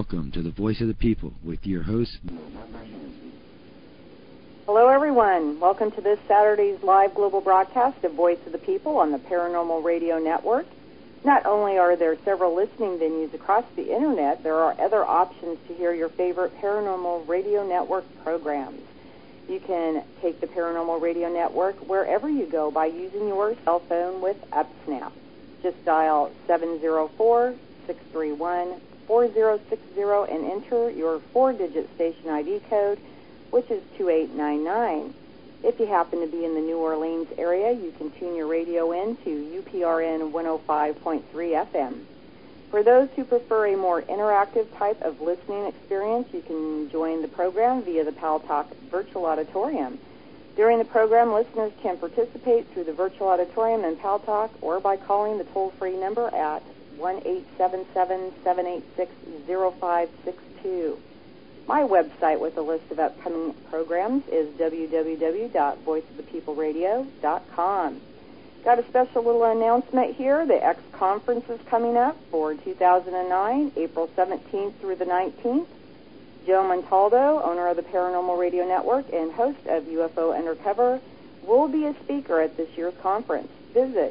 Welcome to the Voice of the People with your host. Hello, everyone. Welcome to this Saturday's live global broadcast of Voice of the People on the Paranormal Radio Network. Not only are there several listening venues across the Internet, there are other options to hear your favorite Paranormal Radio Network programs. You can take the Paranormal Radio Network wherever you go by using your cell phone with UpSnap. Just dial 704-631-4060 and enter your 4-digit station ID code, which is 2899. If you happen to be in the New Orleans area, you can tune your radio in to UPRN 105.3 FM. For those who prefer a more interactive type of listening experience, you can join the program via the Pal Talk Virtual Auditorium. During the program, listeners can participate through the Virtual Auditorium and Pal Talk or by calling the toll-free number at 1-877-786-0562. My website with a list of upcoming programs is www.voiceofthepeopleradio.com. Got a special little announcement here. The X Conference is coming up for 2009, April 17th through the 19th. Joe Montaldo, owner of the Paranormal Radio Network and host of UFO Undercover, will be a speaker at this year's conference. Visit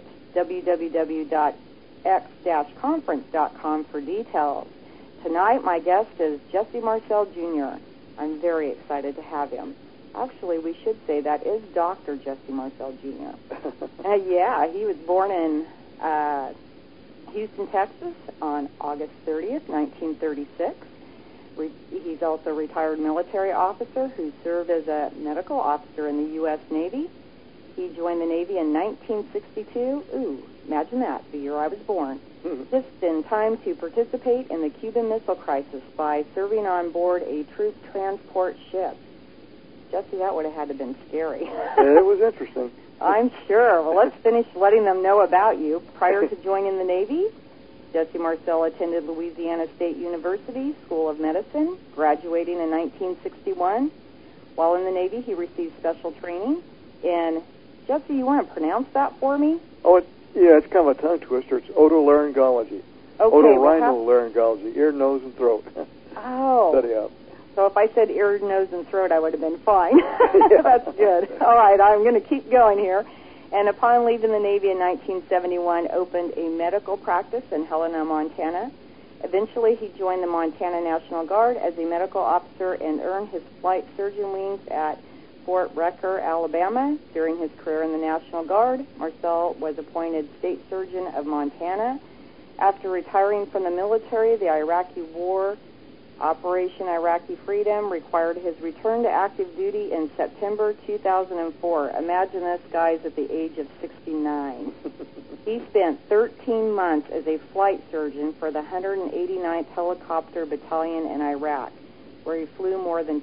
www.x-conference.com for details. Tonight, my guest is Jesse Marcel Jr. I'm very excited to have him. Actually, we should say that is Dr. Jesse Marcel Jr. Yeah, he was born in Houston, Texas on August 30th, 1936. He's also a retired military officer who served as a medical officer in the U.S. Navy. He joined the Navy in 1962. Ooh, imagine that, the year I was born. Just in time to participate in the Cuban Missile Crisis by serving on board a troop transport ship. Jesse, that would have had to have been scary. It was interesting. I'm sure. Well, let's finish letting them know about you. Prior to joining the Navy, Jesse Marcel attended Louisiana State University School of Medicine, graduating in 1961. While in the Navy, he received special training in, Jesse, you want to pronounce that for me? Oh, it's kind of a tongue twister. It's otolaryngology. Okay. Otorhinolaryngology, ear, nose, and throat. Oh. Study up. So if I said ear, nose, and throat, I would have been fine. That's good. All right, I'm going to keep going here. And upon leaving the Navy in 1971, opened a medical practice in Helena, Montana. Eventually, he joined the Montana National Guard as a medical officer and earned his flight surgeon wings at Fort Rucker, Alabama. During his career in the National Guard, Marcel was appointed State Surgeon of Montana. After retiring from the military, the Iraqi War, Operation Iraqi Freedom, required his return to active duty in September 2004. Imagine this, guys, at the age of 69. He spent 13 months as a flight surgeon for the 189th Helicopter Battalion in Iraq, where he flew more than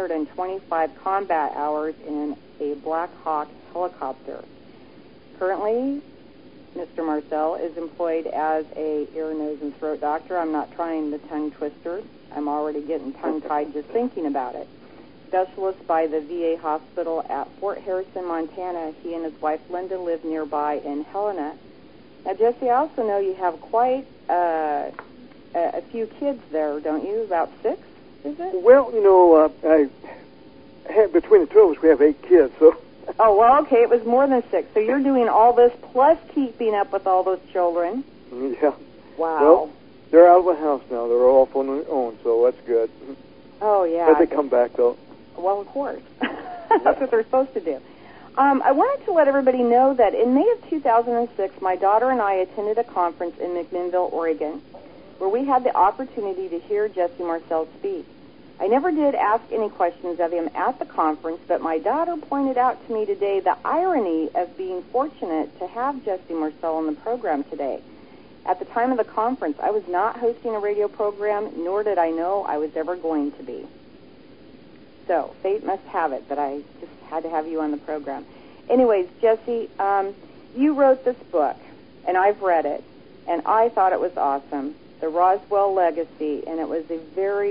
225 combat hours in a Black Hawk helicopter. Currently, Mr. Marcel is employed as a ear, nose, and throat doctor. I'm not trying the tongue twister. I'm already getting tongue-tied just thinking about it. Specialist by the VA hospital at Fort Harrison, Montana. He and his wife, Linda, live nearby in Helena. Now, Jesse, I also know you have quite a few kids there, don't you? About 6, is it? Well, I have, between the two of us, we have 8 kids, so... Oh, well, okay, it was more than 6. So you're doing all this plus keeping up with all those children. Yeah. Wow. Well, they're out of the house now. They're off on their own, so that's good. Oh, yeah. But they come back, though. Well, of course. That's what they're supposed to do. I wanted to let everybody know that in May of 2006, my daughter and I attended a conference in McMinnville, Oregon, where we had the opportunity to hear Jesse Marcel speak. I never did ask any questions of him at the conference, but my daughter pointed out to me today the irony of being fortunate to have Jesse Marcel on the program today. At the time of the conference, I was not hosting a radio program, nor did I know I was ever going to be. So, fate must have it that I just had to have you on the program. Anyways, Jesse, you wrote this book, and I've read it, and I thought it was awesome, The Roswell Legacy, and it was a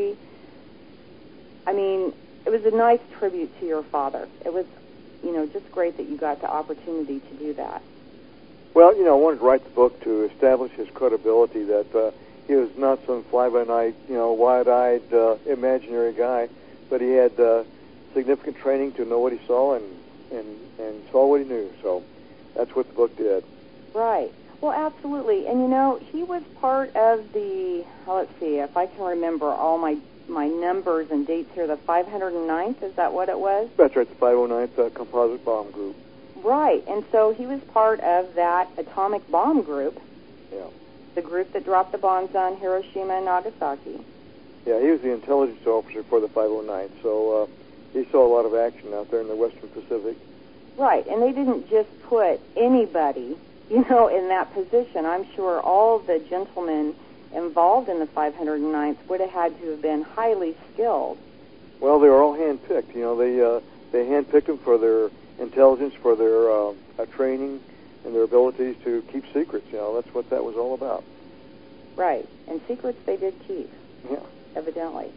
it was a nice tribute to your father. It was, just great that you got the opportunity to do that. Well, I wanted to write the book to establish his credibility that he was not some fly-by-night, wide-eyed, imaginary guy, but he had significant training to know what he saw and saw what he knew. So that's what the book did. Right. Well, absolutely. And, he was part of the, let's see, if I can remember all my numbers and dates here, the 509th, is that what it was? That's right, the 509th Composite Bomb Group. Right. And so he was part of that atomic bomb group. Yeah. The group that dropped the bombs on Hiroshima and Nagasaki. Yeah, he was the intelligence officer for the 509th, so he saw a lot of action out there in the Western Pacific. Right, and they didn't just put anybody, in that position. I'm sure all the gentlemen involved in the 509th would have had to have been highly skilled. Well, they were all hand-picked. They hand-picked them for their intelligence, for their training, and their abilities to keep secrets. That's what that was all about. Right, and secrets they did keep. Yeah. Evidently.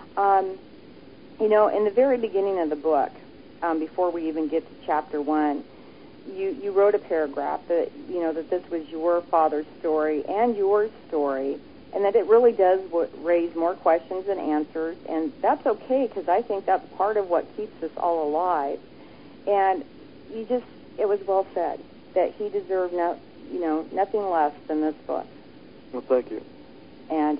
In the very beginning of the book, before we even get to chapter 1, you wrote a paragraph that, that this was your father's story and your story, and that it really does raise more questions than answers, and that's okay, because I think that's part of what keeps us all alive. And it was well said that he deserved nothing less than this book. Well, thank you. And,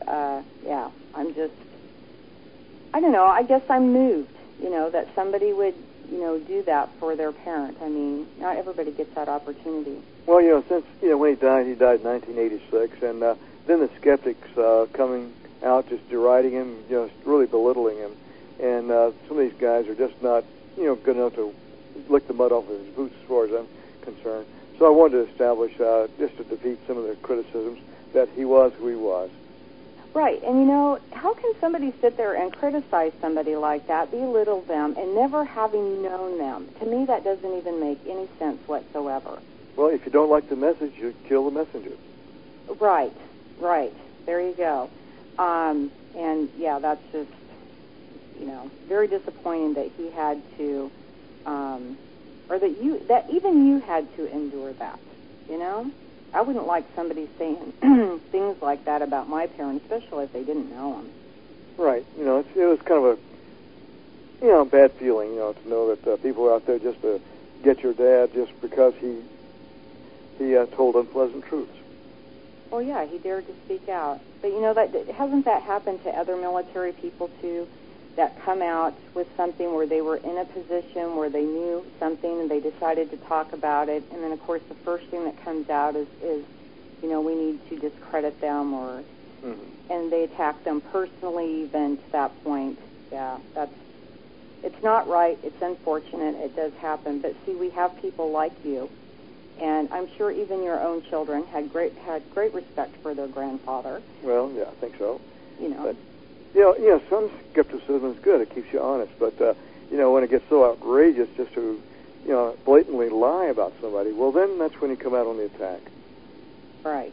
I don't know, I guess I'm moved, that somebody would, do that for their parent. I mean, not everybody gets that opportunity. Well, since, when he died in 1986, and then the skeptics coming out just deriding him, just really belittling him, and some of these guys are just not, good enough to lick the mud off of his boots as far as I'm concerned. So I wanted to establish, just to defeat some of the criticisms, that he was who he was. Right, and how can somebody sit there and criticize somebody like that, belittle them, and never having known them? To me, that doesn't even make any sense whatsoever. Well, if you don't like the message, you kill the messenger. Right. There you go. And yeah, that's just, very disappointing that he had to, or that even you had to endure that, I wouldn't like somebody saying things like that about my parents, especially if they didn't know them. Right. It was kind of a, bad feeling, to know that people were out there just to get your dad just because he told unpleasant truths. Well, yeah, he dared to speak out. But, hasn't that happened to other military people, too, that come out with something where they were in a position where they knew something and they decided to talk about it, and then, of course, the first thing that comes out is we need to discredit them, or and they attack them personally even to that point. Yeah, it's not right. It's unfortunate. It does happen. But, see, we have people like you, and I'm sure even your own children had great respect for their grandfather. Well, yeah, I think so. But, some skepticism is good. It keeps you honest. But, when it gets so outrageous just to, blatantly lie about somebody, well, then that's when you come out on the attack. Right.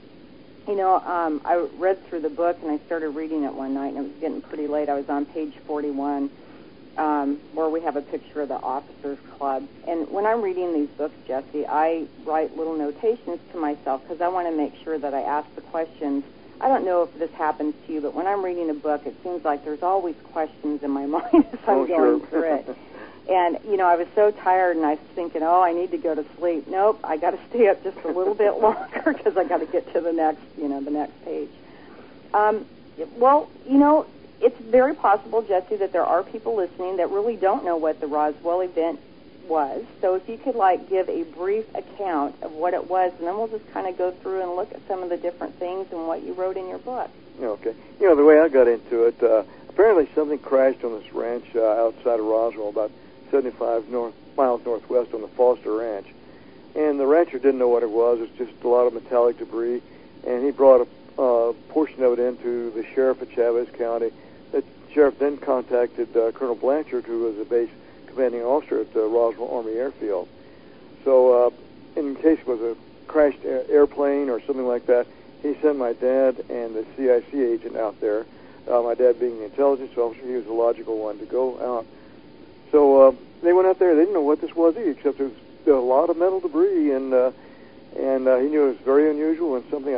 I read through the book, and I started reading it one night, and it was getting pretty late. I was on page 41, where we have a picture of the Officers Club. And when I'm reading these books, Jesse, I write little notations to myself because I want to make sure that I ask the questions. I don't know if this happens to you, but when I'm reading a book, it seems like there's always questions in my mind as I'm going through it. And, I was so tired, and I was thinking, I need to go to sleep. Nope, I got to stay up just a little bit longer because I got to get to the next page. It's very possible, Jesse, that there are people listening that really don't know what the Roswell event was. So if you could, give a brief account of what it was, and then we'll just kind of go through and look at some of the different things and what you wrote in your book. Okay. The way I got into it, apparently something crashed on this ranch outside of Roswell, about 75 miles northwest on the Foster Ranch. And the rancher didn't know what it was. It was just a lot of metallic debris. And he brought a portion of it into the sheriff of Chavez County. The sheriff then contacted Colonel Blanchard, who was a base commanding officer at Roswell Army Airfield. So in case it was a crashed airplane or something like that, he sent my dad and the CIC agent out there. My dad being the intelligence officer, he was the logical one to go out. So they went out there. They didn't know what this was either, except there was a lot of metal debris, and he knew it was very unusual and something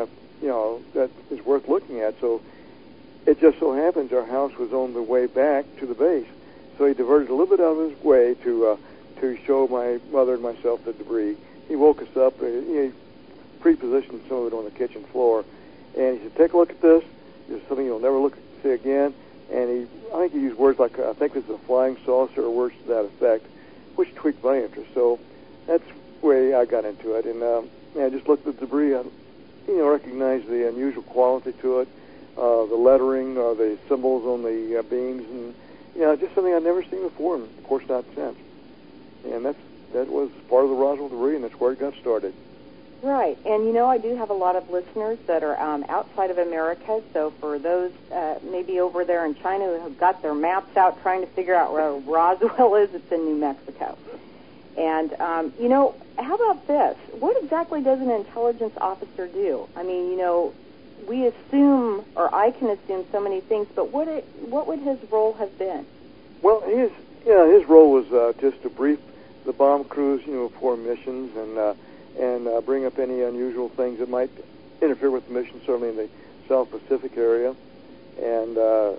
that is worth looking at. So it just so happens our house was on the way back to the base, so he diverted a little bit out of his way to show my mother and myself the debris. He woke us up. He pre-positioned some of it on the kitchen floor, and he said, "Take a look at this. This is something you'll never see again." And I think he used words like, "I think this is a flying saucer," or words to that effect, which tweaked my interest. So that's the way I got into it. And I just looked at the debris. I, recognized the unusual quality to it, the lettering, the symbols on the beams, and just something I'd never seen before, and of course not since. And that was part of the Roswell debris, and that's where it got started. Right, and I do have a lot of listeners that are outside of America, so for those maybe over there in China who have got their maps out trying to figure out where Roswell is, it's in New Mexico. And, how about this? What exactly does an intelligence officer do? I mean, we assume, or I can assume so many things, but what would his role have been? Well, his role was just to brief the bomb crews, for missions and bring up any unusual things that might interfere with the mission, certainly in the South Pacific area. And,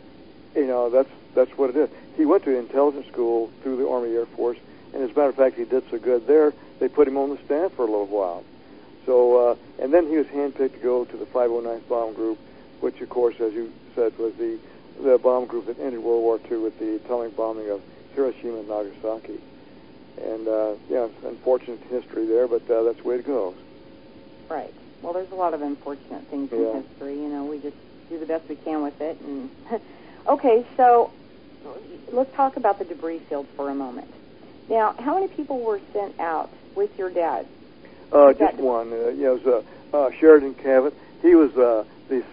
that's what it is. He went to intelligence school through the Army Air Force, and as a matter of fact, he did so good there, they put him on the staff for a little while. So, and then he was handpicked to go to the 509th Bomb Group, which, of course, as you said, was the bomb group that ended World War II with the atomic bombing of Hiroshima and Nagasaki. And, it's unfortunate history there, but that's the way it goes. Right. Well, there's a lot of unfortunate things in history. We just do the best we can with it. And okay, so let's talk about the debris field for a moment. Now, how many people were sent out with your dad? Just one. It was Sheridan Cavett. He was the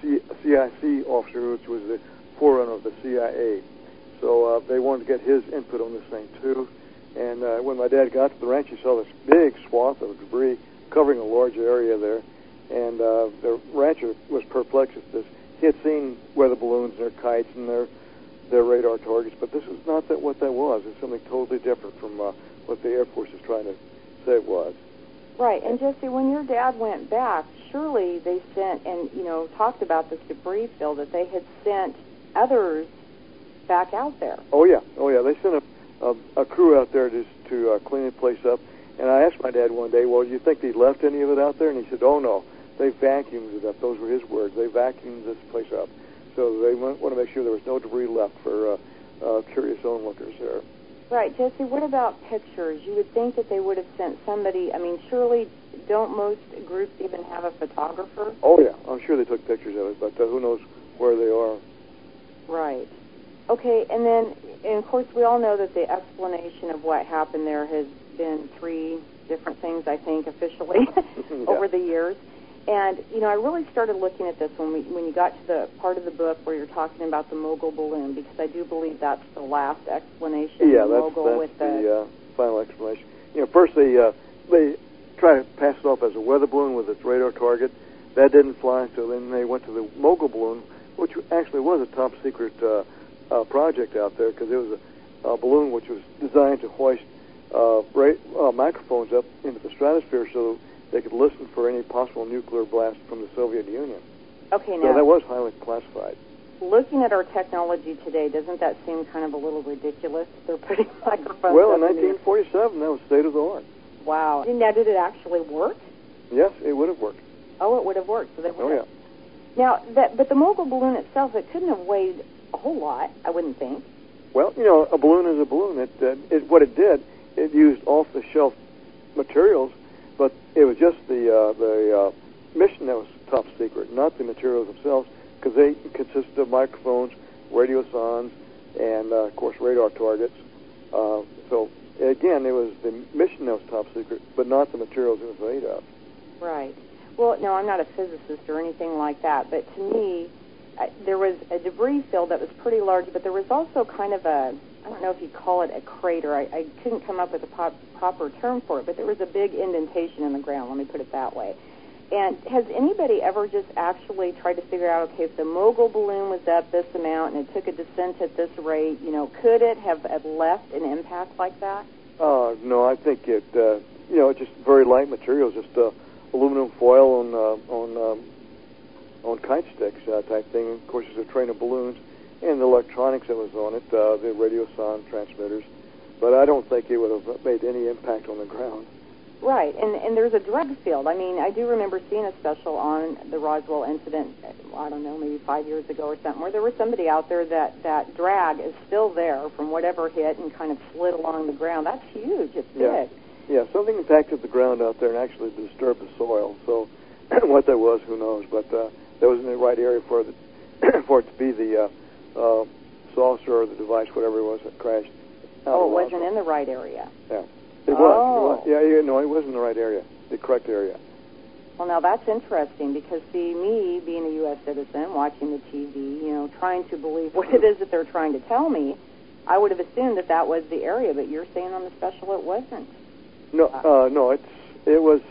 CIC officer, which was the forerunner of the CIA. So they wanted to get his input on this thing, too. And when my dad got to the ranch, he saw this big swath of debris covering a large area there. And the rancher was perplexed at this. He had seen weather balloons and their kites and their radar targets, but this is not what that was. It's something totally different from what the Air Force is trying to say it was. Right, and Jesse, when your dad went back, surely they sent and, talked about this debris field, that they had sent others back out there. Oh yeah. They sent a crew out there just to clean the place up. And I asked my dad one day, well, do you think they left any of it out there? And he said, oh no, they vacuumed it up. Those were his words. They vacuumed this place up. So they want to make sure there was no debris left for curious onlookers there. Right, Jesse, what about pictures? You would think that they would have sent somebody. I mean, surely don't most groups even have a photographer? Oh, yeah. I'm sure they took pictures of it, but who knows where they are. Right. Okay, and of course, we all know that the explanation of what happened there has been 3 different things, I think, officially over the years. And, I really started looking at this when you got to the part of the book where you're talking about the mogul balloon, because I do believe that's the last explanation. Yeah, that's the final explanation. First they try to pass it off as a weather balloon with its radar target. That didn't fly, so then they went to the mogul balloon, which actually was a top-secret project out there, because it was a balloon which was designed to hoist microphones up into the stratosphere so they could listen for any possible nuclear blast from the Soviet Union. Okay, now, so that was highly classified. Looking at our technology today, doesn't that seem kind of a little ridiculous? They're putting microphones Well, up in 1947, that was state of the art. Wow. Now, did it actually work? Yes, it would have worked. Oh, it would have worked. So they would have. Yeah. Now, but the mogul balloon itself, it couldn't have weighed a whole lot, I wouldn't think. Well, a balloon is a balloon. What it did, it used off-the-shelf materials, but it was just the mission that was top secret, not the materials themselves, because they consisted of microphones, radiosondes, and, of course, radar targets. So, again, it was the mission that was top secret, but not the materials it was made of. Right. Well, no, I'm not a physicist or anything like that, but to me, there was a debris field that was pretty large, but there was also kind of I don't know if you call it a crater. I couldn't come up with a proper term for it, but there was a big indentation in the ground, let me put it that way. And has anybody ever just actually tried to figure out, okay, if the mogul balloon was up this amount and it took a descent at this rate, could it have left an impact like that? No, I think it's just very light materials, just aluminum foil on on kite sticks type thing. And of course, there's a train of balloons and the electronics that was on it, the radio sound transmitters. But I don't think it would have made any impact on the ground. Right, and there's a drug field. I mean, I do remember seeing a special on the Roswell incident, I don't know, maybe 5 years ago or something, where there was somebody out there that drag is still there from whatever hit and kind of slid along the ground. That's huge. It's big. Yeah, something impacted the ground out there and actually disturbed the soil. So what that was, who knows? But that was in the right area for for it to be the saucer or the device, whatever it was that crashed. Oh, it wasn't in the right area. Yeah. It was. Yeah, no, it was in the right area, the correct area. Well, now that's interesting because, see, me being a U.S. citizen, watching the TV, trying to believe what it is that they're trying to tell me, I would have assumed that was the area, but you're saying on the special it wasn't. No, it was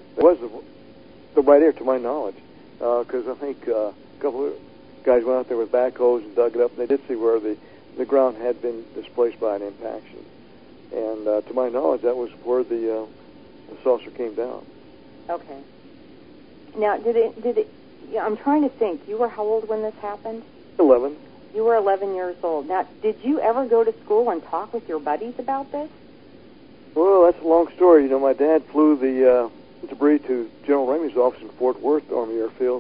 the right area to my knowledge, because I think a couple of guys went out there with backhoes and dug it up, and they did see where the ground had been displaced by an impaction. And to my knowledge, that was where the saucer came down. Okay. Now, did it? Yeah, I'm trying to think. You were how old when this happened? 11. You were 11 years old. Now, did you ever go to school and talk with your buddies about this? Well, that's a long story. My dad flew the debris to General Ramey's office in Fort Worth Army Airfield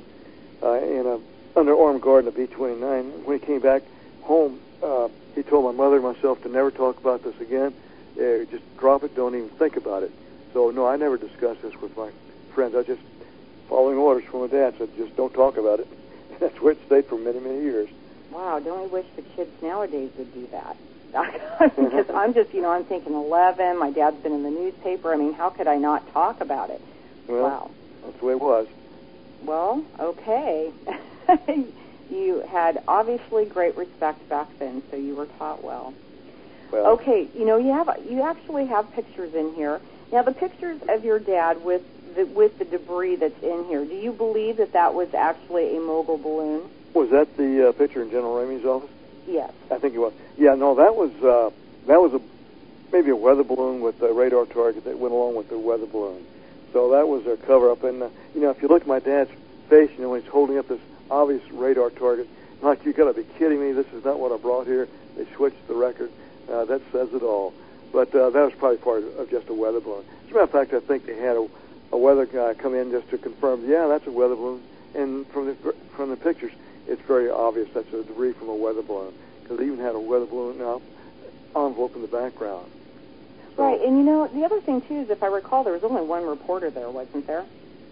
under armed guard in a B-29. When he came back home, he told my mother and myself to never talk about this again. Just drop it. Don't even think about it. So, no, I never discussed this with my friends. I just following orders from my dad said, just don't talk about it. That's where it stayed for many, many years. Wow, don't we wish the kids nowadays would do that? Because I'm just, I'm thinking 11, my dad's been in the newspaper. I mean, how could I not talk about it? Well, wow. That's the way it was. Well, okay. You had obviously great respect back then, so you were taught well. Okay, you actually have pictures in here. Now, the pictures of your dad with the debris that's in here, do you believe that was actually a mogul balloon? Was that the picture in General Ramey's office? Yes. I think it was. Yeah, no, that was maybe a weather balloon with a radar target that went along with the weather balloon. So that was a cover-up. And, if you look at my dad's face, when he's holding up this obvious radar target, like, you got to be kidding me, this is not what I brought here. They switched the record. That says it all. But that was probably part of just a weather balloon. As a matter of fact, I think they had a weather guy come in just to confirm, yeah, that's a weather balloon. And from the pictures, it's very obvious that's a debris from a weather balloon, because they even had a weather balloon envelope in the background. So, right, and the other thing, too, is if I recall, there was only one reporter there, wasn't there?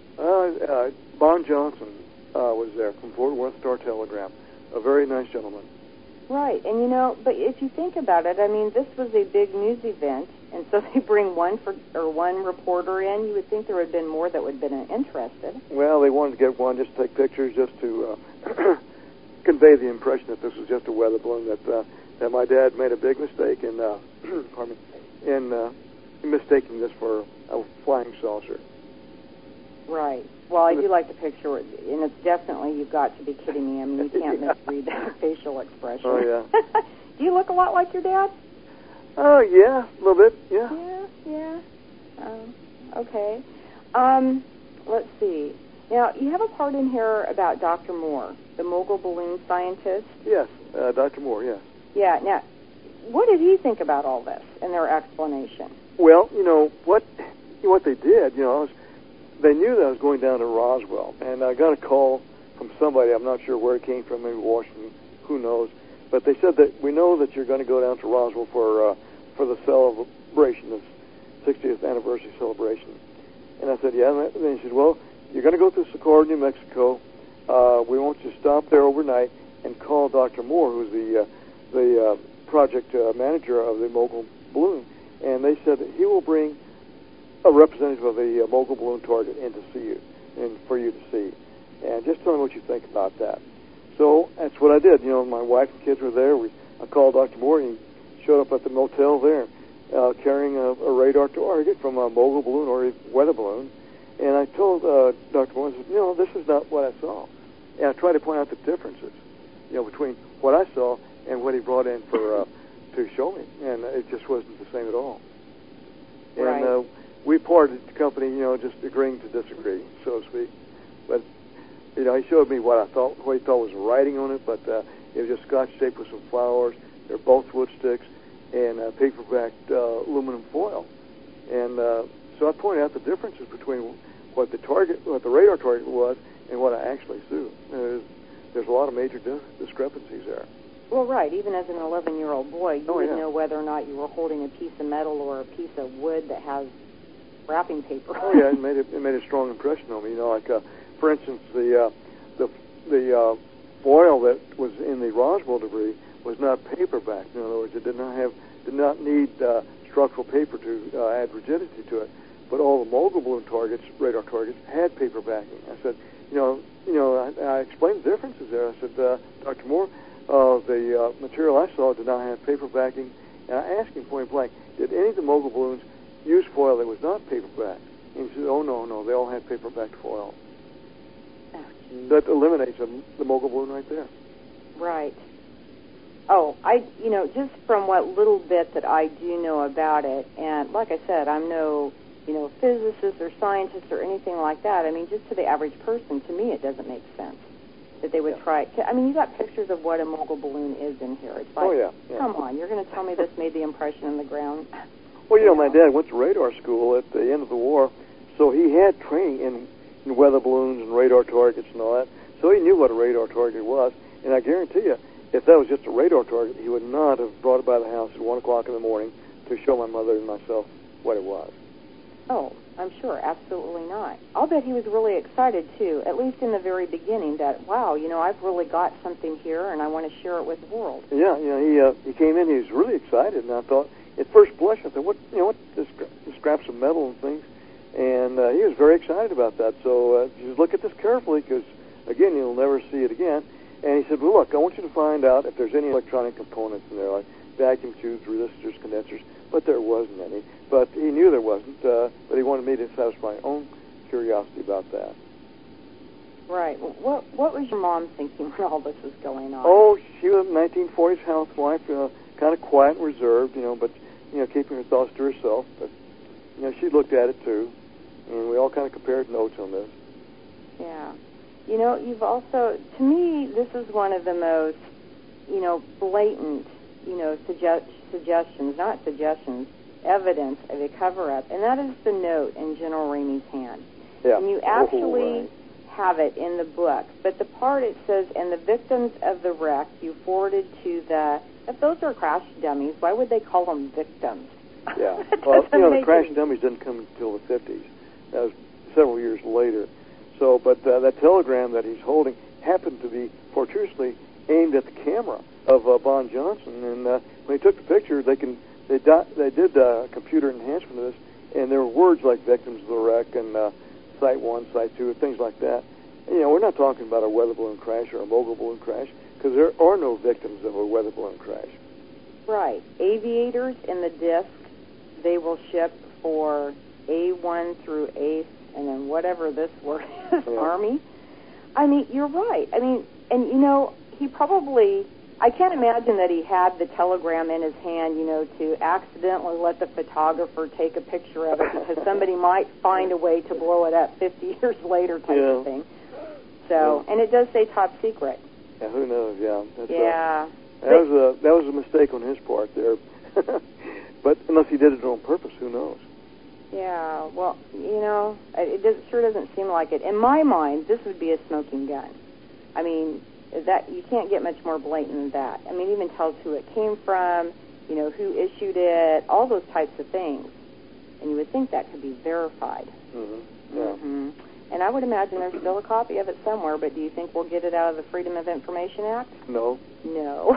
Bon Johnson was there from Fort Worth Star-Telegram, a very nice gentleman. Right, and but if you think about it, I mean, this was a big news event, and so they bring one reporter in. You would think there would have been more that would have been interested. Well, they wanted to get one just to take pictures, just to convey the impression that this was just a weather balloon, that my dad made a big mistake in mistaking this for a flying saucer. Right. Well, I do like the picture, and it's definitely, you've got to be kidding me. I mean, you can't misread that facial expression. Oh, yeah. Do you look a lot like your dad? Oh, yeah, a little bit, yeah. Yeah. Okay. Let's see. Now, you have a part in here about Dr. Moore, the mogul balloon scientist. Yes, Dr. Moore, yes. Yeah, now, what did he think about all this and their explanation? Well, what they did, they knew that I was going down to Roswell, and I got a call from somebody. I'm not sure where it came from, maybe Washington, who knows. But they said that we know that you're going to go down to Roswell for the celebration, the 60th anniversary celebration. And I said, yeah. And then he said, well, you're going to go to Socorro, New Mexico. We want you to stop there overnight and call Dr. Moore, who's the project manager of the mogul balloon. And they said that he will bring a representative of the mogul balloon target in to see you, and for you to see. And just tell me what you think about that. So that's what I did. My wife and kids were there. I called Dr. Moore, and he showed up at the motel there carrying a radar target from a mogul balloon or a weather balloon. And I told Dr. Moore, I said, this is not what I saw. And I tried to point out the differences, between what I saw and what he brought in for to show me. And it just wasn't the same at all. Right. And we parted the company, just agreeing to disagree, so to speak. But he showed me what he thought was writing on it, but it was just Scotch tape with some flowers. They're both wood sticks and paper-backed aluminum foil. And so I pointed out the differences between what the radar target was, and what I actually threw. There's a lot of major discrepancies there. Well, right. Even as an 11-year-old boy, you would yeah. know whether or not you were holding a piece of metal or a piece of wood that has wrapping paper. Oh yeah, it made a strong impression on me. Like for instance, the foil that was in the Roswell debris was not paperback. In other words, it did not need structural paper to add rigidity to it. But all the Mogul balloon targets, radar targets, had paper backing. I said, I explained the differences there. I said, Dr. Moore, the material I saw did not have paper backing. And I asked him point blank, did any of the Mogul balloons use foil that was not paper backed? And he said, oh, no, they all had paper backed foil. That eliminates the Mogul balloon right there. Right. Oh, just from what little bit that I do know about it, and like I said, I'm no, physicist or scientist or anything like that. I mean, just to the average person, to me, it doesn't make sense that they would try. I mean, you got pictures of what a Mogul balloon is in here. It's like, come on, you're going to tell me this made the impression in the ground? Well, my dad went to radar school at the end of the war, so he had training in weather balloons and radar targets and all that. So he knew what a radar target was, and I guarantee you, if that was just a radar target, he would not have brought it by the house at 1 o'clock in the morning to show my mother and myself what it was. Oh, I'm sure, absolutely not. I'll bet he was really excited, too, at least in the very beginning, that, wow, I've really got something here, and I want to share it with the world. Yeah, he came in, he was really excited, and I thought, at first blush, I thought, this scraps of metal and things, and he was very excited about that. So just look at this carefully, because, again, you'll never see it again. And he said, well, look, I want you to find out if there's any electronic components in there, like vacuum tubes, resistors, condensers, but there wasn't any. But he knew there wasn't, but he wanted me to satisfy my own curiosity about that. Right. What was your mom thinking when all this was going on? Oh, she was a 1940s housewife, kind of quiet and reserved, but, keeping her thoughts to herself. But, she looked at it, too, and we all kind of compared notes on this. Yeah. You've also, to me, this is one of the most, blatant, evidence of a cover-up, and that is the note in General Ramey's hand. Yeah. And you actually have it in the book, but the part it says, and the victims of the wreck you forwarded to if those are crash dummies, why would they call them victims? Yeah. Well, the crash dummies didn't come until the 50s. That was several years later. So, but that telegram that he's holding happened to be fortuitously aimed at the camera of Bon Johnson. And when he took the picture, they did computer enhancement of this, and there were words like victims of the wreck and Site 1, Site 2, and things like that. And, we're not talking about a weather balloon crash or a Mogul balloon crash, because there are no victims of a weather balloon crash. Right. Aviators in the disc, they will ship for A1 through A, and then whatever this word is, Army. I mean, you're right. I mean, and he probably, I can't imagine that he had the telegram in his hand, to accidentally let the photographer take a picture of it because somebody might find a way to blow it up 50 years later type of thing. So, and it does say top secret. Yeah, who knows, That's that was a mistake on his part there. But unless he did it on purpose, who knows? Yeah, well, it sure doesn't seem like it. In my mind, this would be a smoking gun. I mean, that you can't get much more blatant than that. I mean, it even tells who it came from, who issued it, all those types of things. And you would think that could be verified. Mm-hmm. Yeah. Mm-hmm. And I would imagine there's still a copy of it somewhere, but do you think we'll get it out of the Freedom of Information Act? No. No.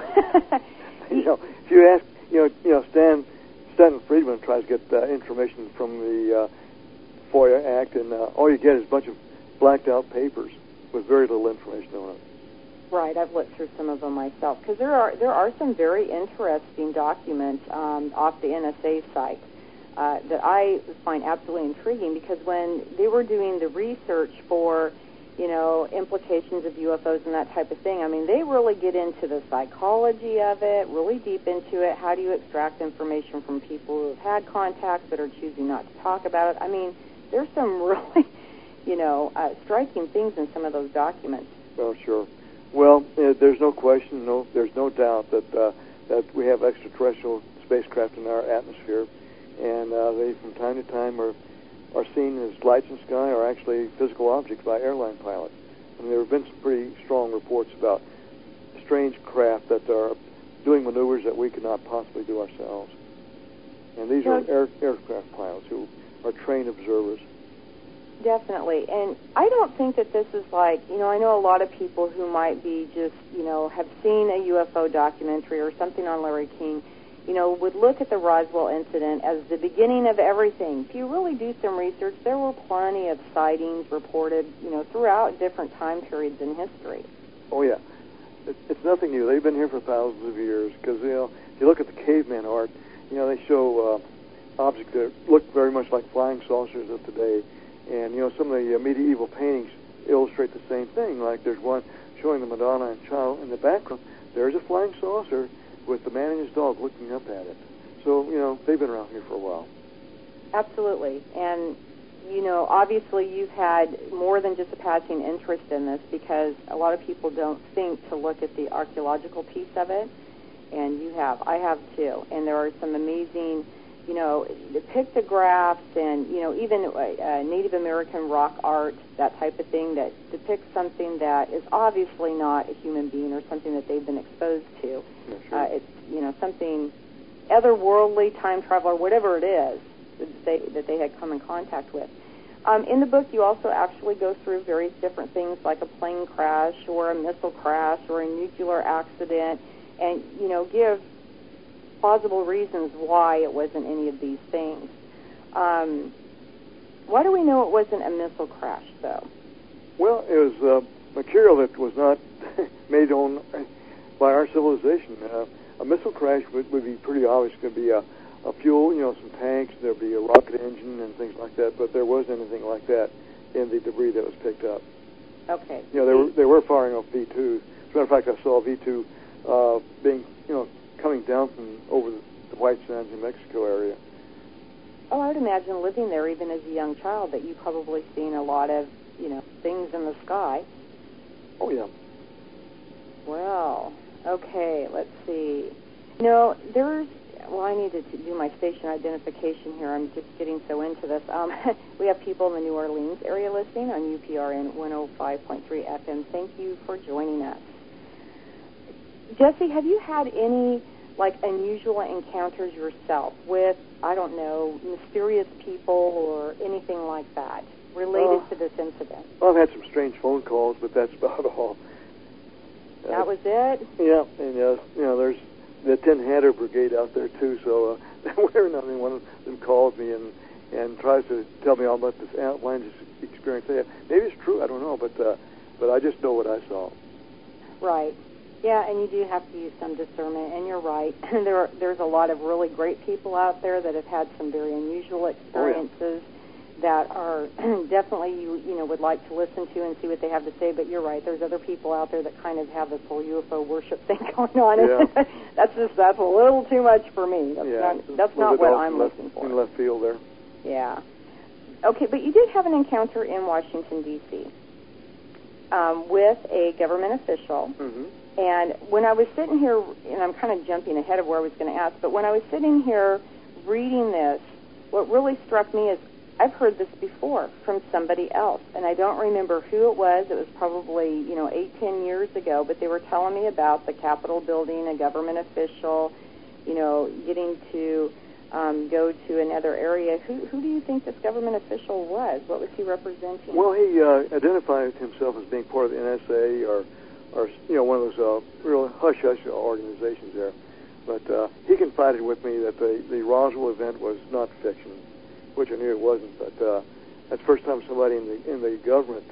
If you ask, Stanton Friedman tries to get information from the FOIA Act, and all you get is a bunch of blacked out papers with very little information on it. Right, I've looked through some of them myself, because there are some very interesting documents off the NSA site that I find absolutely intriguing, because when they were doing the research for, implications of UFOs and that type of thing, I mean, they really get into the psychology of it, really deep into it. How do you extract information from people who have had contacts but are choosing not to talk about it? I mean, there's some really, striking things in some of those documents. Oh, sure. Well, there's no question, there's no doubt that we have extraterrestrial spacecraft in our atmosphere, and they, from time to time, are seen as lights in the sky or actually physical objects by airline pilots. And there have been some pretty strong reports about strange craft that are doing maneuvers that we could not possibly do ourselves. And these are aircraft pilots who are trained observers. Definitely. And I don't think that this is like, I know a lot of people who might be just, have seen a UFO documentary or something on Larry King, would look at the Roswell incident as the beginning of everything. If you really do some research, there were plenty of sightings reported, throughout different time periods in history. Oh, yeah. It's nothing new. They've been here for thousands of years because, if you look at the caveman art, they show objects that look very much like flying saucers of today. And, some of the medieval paintings illustrate the same thing. Like there's one showing the Madonna and Child in the background. There's a flying saucer with the man and his dog looking up at it. So, they've been around here for a while. Absolutely. And, obviously you've had more than just a passing interest in this because a lot of people don't think to look at the archaeological piece of it. And you have. I have too. And there are some amazing, the pictographs and, even Native American rock art, that type of thing that depicts something that is obviously not a human being or something that they've been exposed to. Sure. It's, something otherworldly, time travel, or whatever it is that they had come in contact with. In the book, you also actually go through various different things like a plane crash or a missile crash or a nuclear accident and, give plausible reasons why it wasn't any of these things. Why do we know it wasn't a missile crash, though? Well, it was material that was not made by our civilization. A missile crash would be pretty obvious. It could be a fuel, some tanks, there'd be a rocket engine and things like that, but there wasn't anything like that in the debris that was picked up. Okay. They were firing off V2s. As a matter of fact, I saw a V2 being, coming down from over the White Sands, New Mexico area. Oh, I would imagine living there even as a young child that you've probably seen a lot of, things in the sky. Oh, yeah. Well, okay, let's see. I needed to do my station identification here. I'm just getting so into this. We have people in the New Orleans area listening on UPRN 105.3 FM. Thank you for joining us. Jesse, have you had any, unusual encounters yourself with, mysterious people or anything like that related to this incident? Well, I've had some strange phone calls, but that's about all. That was it? Yeah, and, there's the Tin Hatter Brigade out there, too, so every now and then one of them calls me and tries to tell me all about this outlandish experience they have. Maybe it's true, I don't know, but I just know what I saw. Right. Yeah, and you do have to use some discernment, and you're right. There's a lot of really great people out there that have had some very unusual experiences that are definitely you would like to listen to and see what they have to say, but you're right. There's other people out there that kind of have this whole UFO worship thing going on. Yeah. that's a little too much for me. That's not what I'm looking for. In left field there. Yeah. Okay, but you did have an encounter in Washington, D.C. With a government official. Mm-hmm. And when I was sitting here, and I'm kind of jumping ahead of where I was going to ask, but when I was sitting here reading this, what really struck me is I've heard this before from somebody else, and I don't remember who it was. It was probably, 8-10 years ago, but they were telling me about the Capitol building, a government official, getting to go to another area. Who do you think this government official was? What was he representing? Well, he identified himself as being part of the NSA or one of those real hush-hush organizations there. But he confided with me that the Roswell event was not fiction, which I knew it wasn't. But that's the first time somebody in the government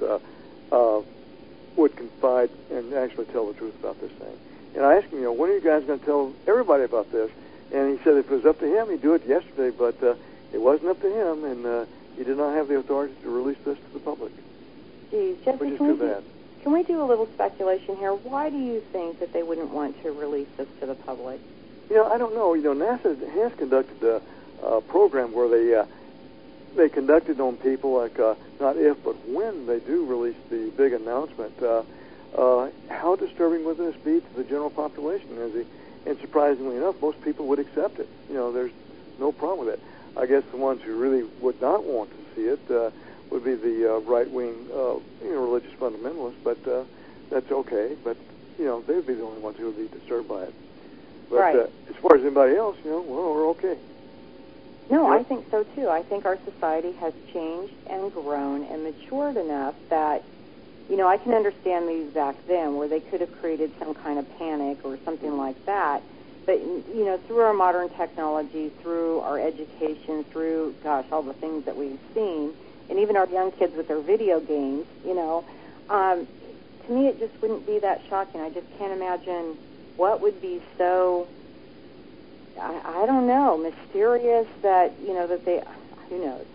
would confide and actually tell the truth about this thing. And I asked him, when are you guys going to tell everybody about this? And he said if it was up to him, he'd do it yesterday, but it wasn't up to him, and he did not have the authority to release this to the public. Geez, Jesse, which is too bad. Can we do a little speculation here? Why do you think that they wouldn't want to release this to the public? I don't know. NASA has conducted a program where they they conduct it on people, like not if, but when they do release the big announcement, how disturbing would this be to the general population? And surprisingly enough, most people would accept it. There's no problem with it. I guess the ones who really would not want to see it would be the right-wing, religious fundamentalists. But that's okay. But they would be the only ones who would be disturbed by it. But right. As far as anybody else, well, we're okay. No, I think so too. I think our society has changed and grown and matured enough that, I can understand these back then where they could have created some kind of panic or something like that. But, through our modern technology, through our education, through, all the things that we've seen, and even our young kids with their video games, to me it just wouldn't be that shocking. I just can't imagine what would be so, I don't know, mysterious that, that they, who knows.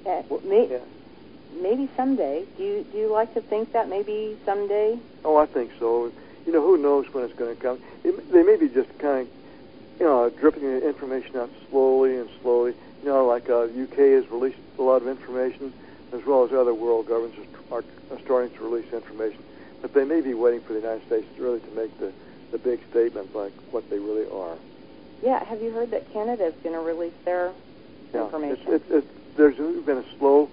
Maybe someday. Do you like to think that maybe someday? Oh, I think so. Who knows when it's going to come. They may be just kind of, dripping the information out slowly and slowly. Like UK has released a lot of information, as well as other world governments are starting to release information. But they may be waiting for the United States really to make the big statement like what they really are. Yeah, have you heard that Canada is going to release their information? There's been a slow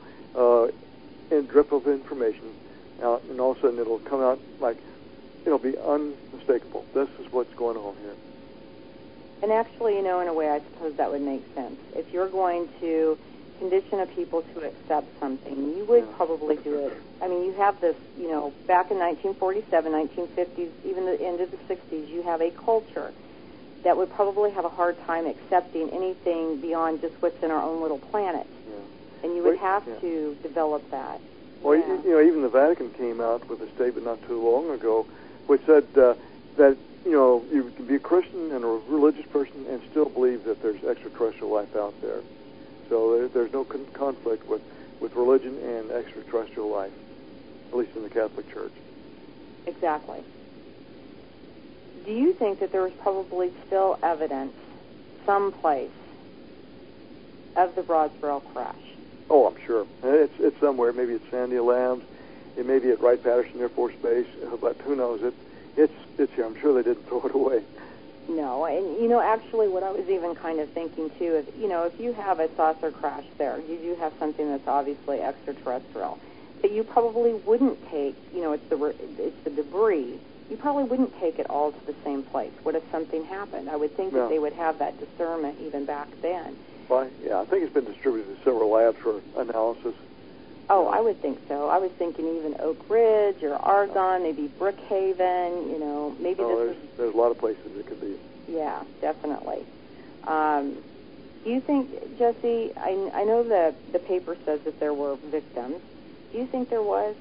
drip of information out, and all of a sudden it'll come out like it'll be unmistakable. This is what's going on here. And actually, in a way, I suppose that would make sense. If you're going to condition a people to accept something, you would probably do it. I mean, you have this, back in 1947, 1950s, even the end of the 60s, you have a culture that would probably have a hard time accepting anything beyond just what's in our own little planet. Yeah. And you would have to develop that. Well, even the Vatican came out with a statement not too long ago which said that, you can be a Christian and a religious person and still believe that there's extraterrestrial life out there. So there's no conflict with religion and extraterrestrial life, at least in the Catholic Church. Exactly. Do you think that there is probably still evidence someplace of the Roswell crash? Oh, I'm sure. It's somewhere. Maybe it's Sandia Labs. It may be at Wright-Patterson Air Force Base, but who knows? It's here. I'm sure they didn't throw it away. No, and actually what I was even kind of thinking too is, if you have a saucer crash there, you do have something that's obviously extraterrestrial, but you probably wouldn't take, it's the debris, you probably wouldn't take it all to the same place. What if something happened? I would think that they would have that discernment even back then. Well, yeah, I think it's been distributed to several labs for analysis. Oh, I would think so. I was thinking even Oak Ridge or Argonne, maybe Brookhaven, maybe there's a lot of places it could be. Yeah, definitely. Do you think, Jesse, I know the paper says that there were victims. Do you think there was?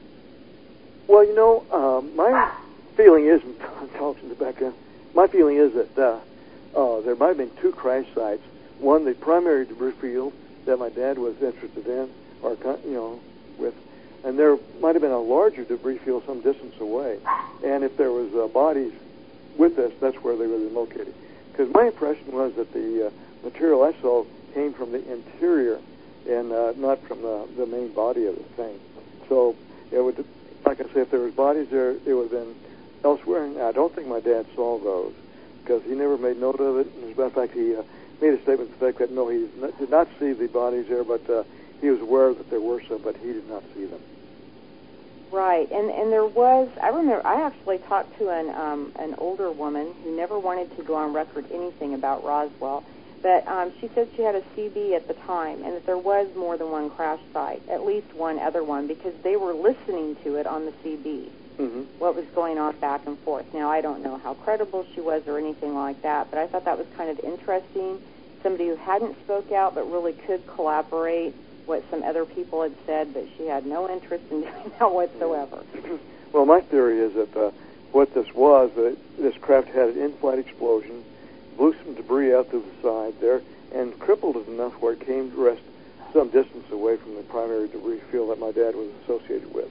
Well, my feeling is, I'm talking to Becca, my feeling is that there might have been two crash sites. One, the primary debris field that my dad was interested in, with, and there might have been a larger debris field some distance away. And if there was bodies with us, that's where they would have been located. Because my impression was that the material I saw came from the interior and not from the main body of the thing. So it would, like I say, if there was bodies there, it would have been elsewhere. And I don't think my dad saw those because he never made note of it. As a matter of fact, he made a statement to the fact that no, he did not see the bodies there, but he was aware that there were some, but he did not see them. Right, and there was, I remember, I actually talked to an older woman who never wanted to go on record anything about Roswell, but she said she had a CB at the time, and that there was more than one crash site, at least one other one, because they were listening to it on the CB, what was going on back and forth. Now, I don't know how credible she was or anything like that, but I thought that was kind of interesting, somebody who hadn't spoke out but really could collaborate what some other people had said, but she had no interest in doing that whatsoever. Well, my theory is that what this was, this craft had an in-flight explosion, blew some debris out to the side there, and crippled it enough where it came to rest some distance away from the primary debris field that my dad was associated with.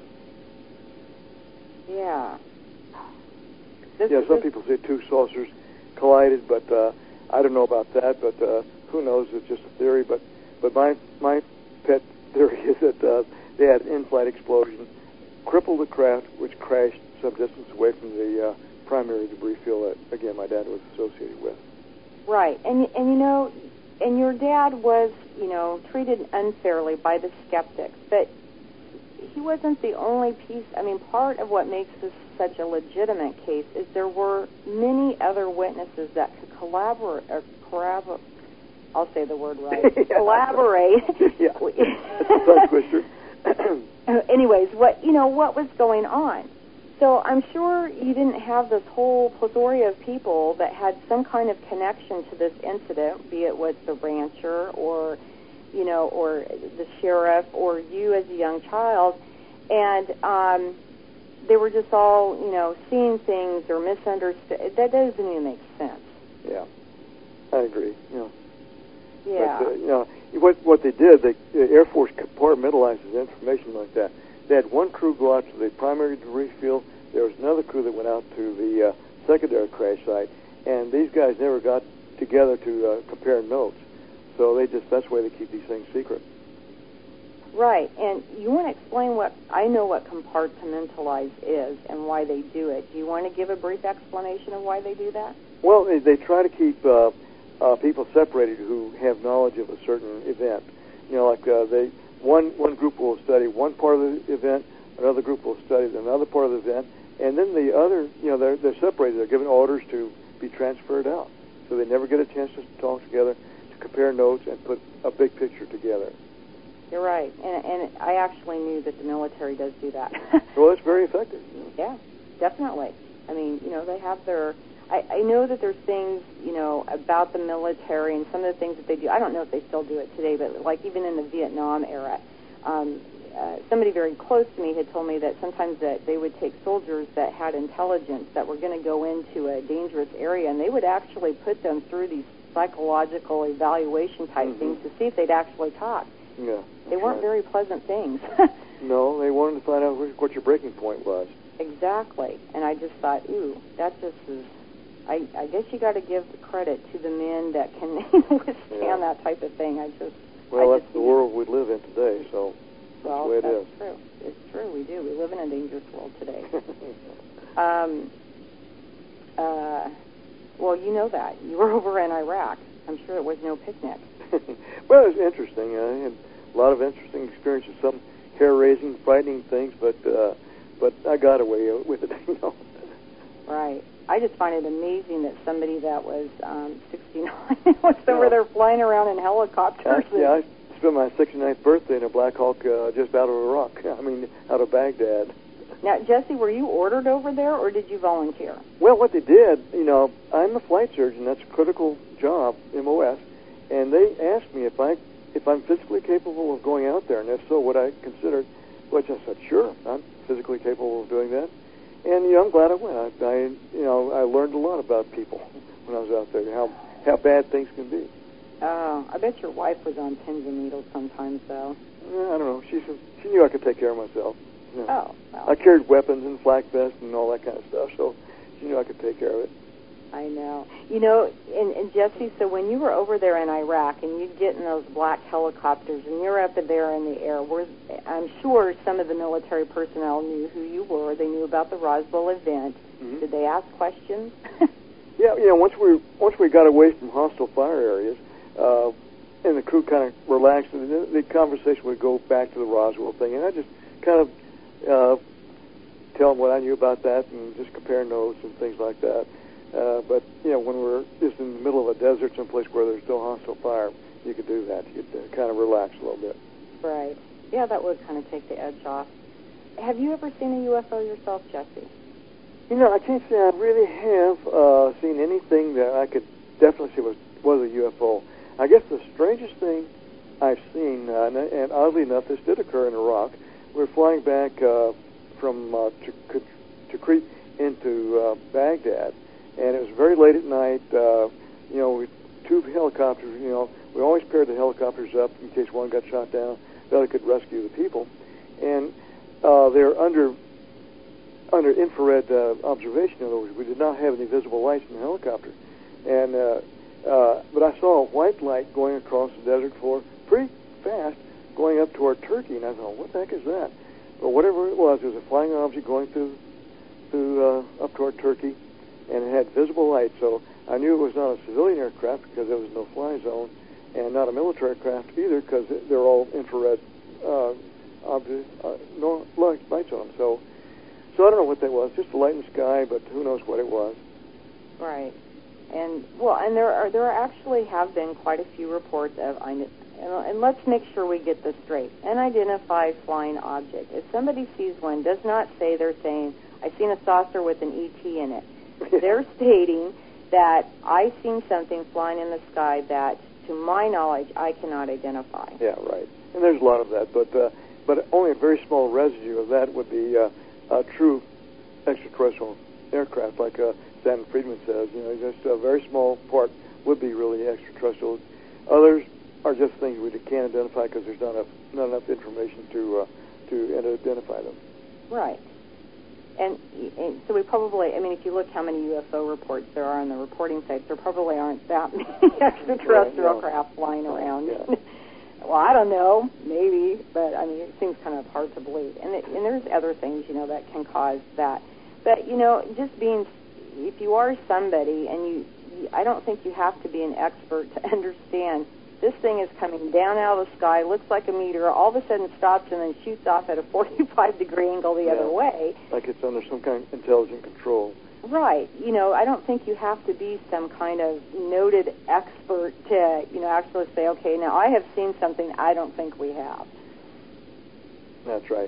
Yeah. Some people say two saucers collided, but I don't know about that, but who knows, it's just a theory, but my pet theory is that they had an in-flight explosion, crippled the craft, which crashed some distance away from the primary debris field that, again, my dad was associated with. Right, and and your dad was, treated unfairly by the skeptics, but he wasn't the only piece. I mean, part of what makes this such a legitimate case is there were many other witnesses that could collaborate. I'll say the word right. Collaborate. Yeah. Tongue twister. Anyways, what was going on? So I'm sure you didn't have this whole plethora of people that had some kind of connection to this incident, be it with the rancher or the sheriff or you as a young child, and they were just all, seeing things or misunderstood. That doesn't even make sense. Yeah, I agree. Yeah. But, what they did, the Air Force compartmentalizes information like that. They had one crew go out to the primary debris field. There was another crew that went out to the secondary crash site, and these guys never got together to compare notes. So that's why they keep these things secret. Right, and you want to explain what compartmentalize is and why they do it. Do you want to give a brief explanation of why they do that? Well, they try to keep people separated who have knowledge of a certain event. One group will study one part of the event, another group will study another part of the event, and then the other, they're separated. They're given orders to be transferred out, so they never get a chance to talk together, to compare notes, and put a big picture together. You're right, and I actually knew that the military does do that. Well, it's very effective. Yeah, definitely. I mean, they have their... I know that there's things, about the military and some of the things that they do. I don't know if they still do it today, but like even in the Vietnam era, somebody very close to me had told me that sometimes that they would take soldiers that had intelligence that were going to go into a dangerous area, and they would actually put them through these psychological evaluation type things to see if they'd actually talk. Yeah, they weren't very pleasant things. No, they wanted to find out what your breaking point was. Exactly, and I just thought, ooh, that just is... I guess you got to give the credit to the men that can withstand that type of thing. That's the world we live in today, so that's the way it is. True. It's true, we do. We live in a dangerous world today. Well, you know that. You were over in Iraq. I'm sure it was no picnic. Well, it was interesting. I had a lot of interesting experiences, some hair-raising, frightening things, but I got away with it, Right. I just find it amazing that somebody that was 69 was over there flying around in helicopters. I spent my 69th birthday in a Black Hawk just out of Iraq. Out of Baghdad. Now, Jesse, were you ordered over there, or did you volunteer? Well, what they did, I'm a flight surgeon. That's a critical job, MOS, and they asked me if I'm physically capable of going out there, and if so, would I consider it? Which I said, sure, I'm physically capable of doing that. And I'm glad I went. I learned a lot about people when I was out there, how bad things can be. Oh, I bet your wife was on pins and needles sometimes, though. I don't know. She knew I could take care of myself. Oh, well. I carried weapons and flak vests and all that kind of stuff, so she knew I could take care of it. I know. And Jesse, so when you were over there in Iraq and you'd get in those black helicopters and you're up there in the air, I'm sure some of the military personnel knew who you were. They knew about the Roswell event. Mm-hmm. Did they ask questions? Yeah, once we got away from hostile fire areas, and the crew kind of relaxed, and the conversation would go back to the Roswell thing, and I just kind of tell them what I knew about that and just compare notes and things like that. But, when we're just in the middle of a desert someplace where there's no hostile fire, you could do that. You could kind of relax a little bit. Right. Yeah, that would kind of take the edge off. Have you ever seen a UFO yourself, Jesse? I can't say I really have seen anything that I could definitely say was a UFO. I guess the strangest thing I've seen, and oddly enough, this did occur in Iraq. We were flying back from Tikrit into Baghdad, and it was very late at night. Two helicopters. We always paired the helicopters up in case one got shot down, the other could rescue the people. And they're under infrared observation. In other words, we did not have any visible lights in the helicopter. And but I saw a white light going across the desert floor pretty fast, going up toward Turkey, and I thought, what the heck is that? But whatever it was a flying object going through up toward Turkey, and it had visible light. So I knew it was not a civilian aircraft because there was no fly zone, and not a military aircraft either because they're all infrared lights on them. So I don't know what that was, just a light in the sky, but who knows what it was. Right. And there actually have been quite a few reports of, and let's make sure we get this straight, unidentified flying object. If somebody sees one, does not say they're saying, I've seen a saucer with an ET in it. They're stating that I've seen something flying in the sky that, to my knowledge, I cannot identify. Yeah, right. And there's a lot of that, but only a very small residue of that would be a true extraterrestrial aircraft, like Stanton Friedman says. Just a very small part would be really extraterrestrial. Others are just things we can't identify because there's not enough information to identify them. Right. And so we probably, if you look how many UFO reports there are on the reporting sites, there probably aren't that many extraterrestrial craft flying around. Yeah. Well, I don't know, maybe, but it seems kind of hard to believe. And there's other things, that can cause that. But, just being, if you are somebody, and I don't think you have to be an expert to understand this thing is coming down out of the sky, looks like a meteor, all of a sudden stops and then shoots off at a 45-degree angle the other way. Like it's under some kind of intelligent control. Right. I don't think you have to be some kind of noted expert to, actually say, okay, now I have seen something I don't think we have. That's right.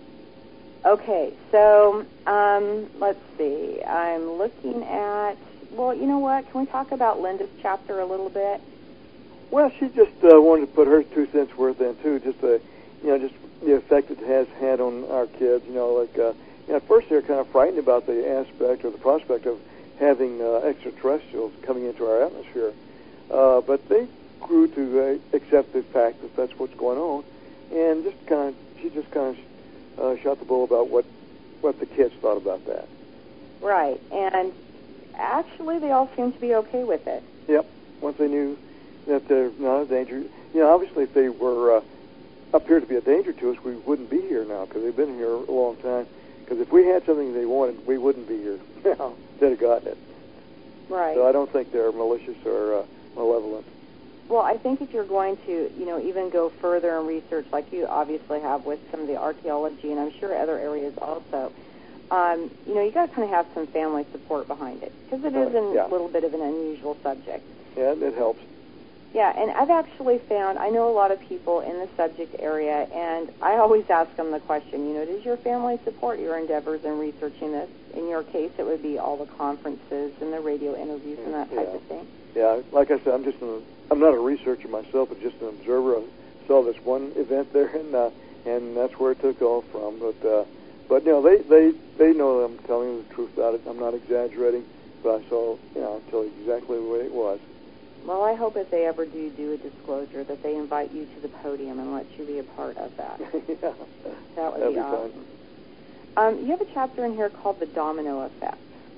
Okay, so let's see. I'm looking at, well, you know what? Can we talk about Linda's chapter a little bit? Well, she just wanted to put her 2 cents worth in too, just the effect it has had on our kids. At first they're kind of frightened about the aspect or the prospect of having extraterrestrials coming into our atmosphere, but they grew to accept the fact that that's what's going on, and she just kind of shot the bull about what the kids thought about that. Right, and actually they all seem to be okay with it. Yep, once they knew that they're not a danger. Obviously if they were appeared to be a danger to us, we wouldn't be here now because they've been here a long time. Because if we had something they wanted, we wouldn't be here now. They'd have gotten it. Right. So I don't think they're malicious or malevolent. Well, I think if you're going to, even go further and research, like you obviously have with some of the archaeology, and I'm sure other areas also, you got to kind of have some family support behind it because it is a little bit of an unusual subject. Yeah, it helps. Yeah, and I've actually found, I know a lot of people in the subject area, and I always ask them the question, does your family support your endeavors in researching this? In your case, it would be all the conferences and the radio interviews and that type of thing. Yeah, like I said, I'm not a researcher myself, but just an observer. I saw this one event there, and that's where it took off from. But they know I'm telling the truth about it. I'm not exaggerating, but I saw, I'll tell you exactly the way it was. Well, I hope if they ever do a disclosure that they invite you to the podium and let you be a part of that. Yeah. That would be awesome. You have a chapter in here called The Domino Effect.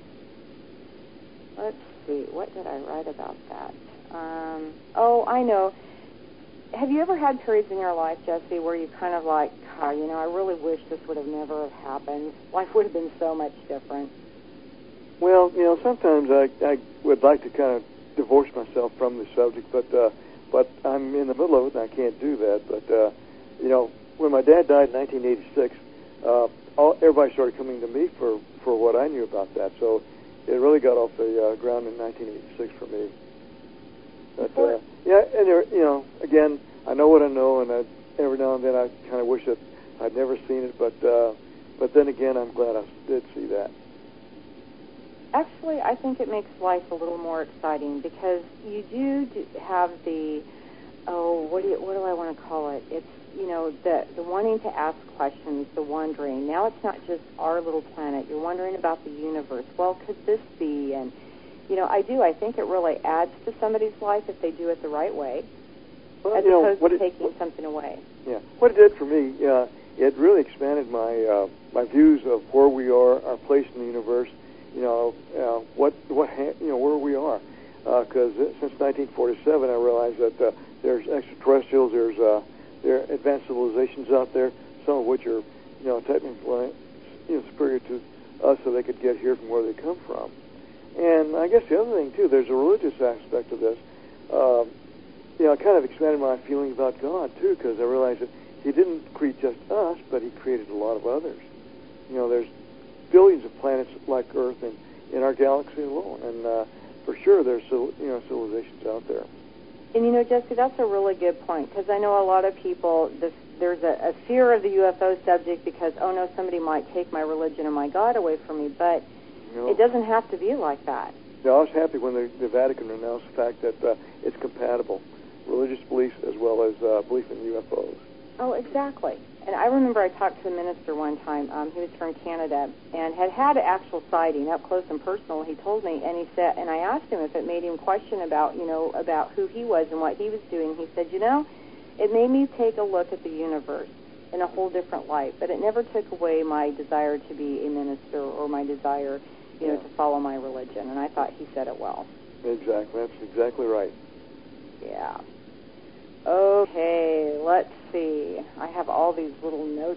Let's see. What did I write about that? I know. Have you ever had periods in your life, Jesse, where you kind of like, I really wish this would have never have happened. Life would have been so much different. Well, sometimes I would like to kind of divorce myself from the subject, but I'm in the middle of it and I can't do that. But when my dad died in 1986, everybody started coming to me for what I knew about that. So it really got off the ground in 1986 for me. But again, I know what I know, and every now and then I kind of wish that I'd never seen it. But then again, I'm glad I did see that. Actually, I think it makes life a little more exciting because you do have the, what do I want to call it? It's, the wanting to ask questions, the wondering. Now it's not just our little planet. You're wondering about the universe. Well, could this be? And, I think it really adds to somebody's life if they do it the right way, as opposed to taking something away. Yeah. What it did for me, it really expanded my my views of where we are, our place in the universe. Where we are, because since 1947, I realized that there's extraterrestrials, there's there are advanced civilizations out there, some of which are, technically, superior to us, so they could get here from where they come from. And I guess the other thing too, there's a religious aspect of this. It kind of expanded my feeling about God too, because I realized that He didn't create just us, but He created a lot of others. There's billions of planets like Earth in our galaxy alone, and for sure there's civilizations out there. And Jesse, that's a really good point, because I know a lot of people, there's a fear of the UFO subject because, oh no, somebody might take my religion or my God away from me, but it doesn't have to be like that. Yeah, I was happy when the Vatican announced the fact that it's compatible, religious beliefs as well as belief in UFOs. Oh, exactly. And I remember I talked to a minister one time. He was from Canada and had actual sighting up close and personal. He told me, and he said, and I asked him if it made him question about who he was and what he was doing. He said, it made me take a look at the universe in a whole different light, but it never took away my desire to be a minister or my desire, to follow my religion. And I thought he said it well. Exactly. That's exactly right. Yeah. Okay, let's see. I have all these little notes.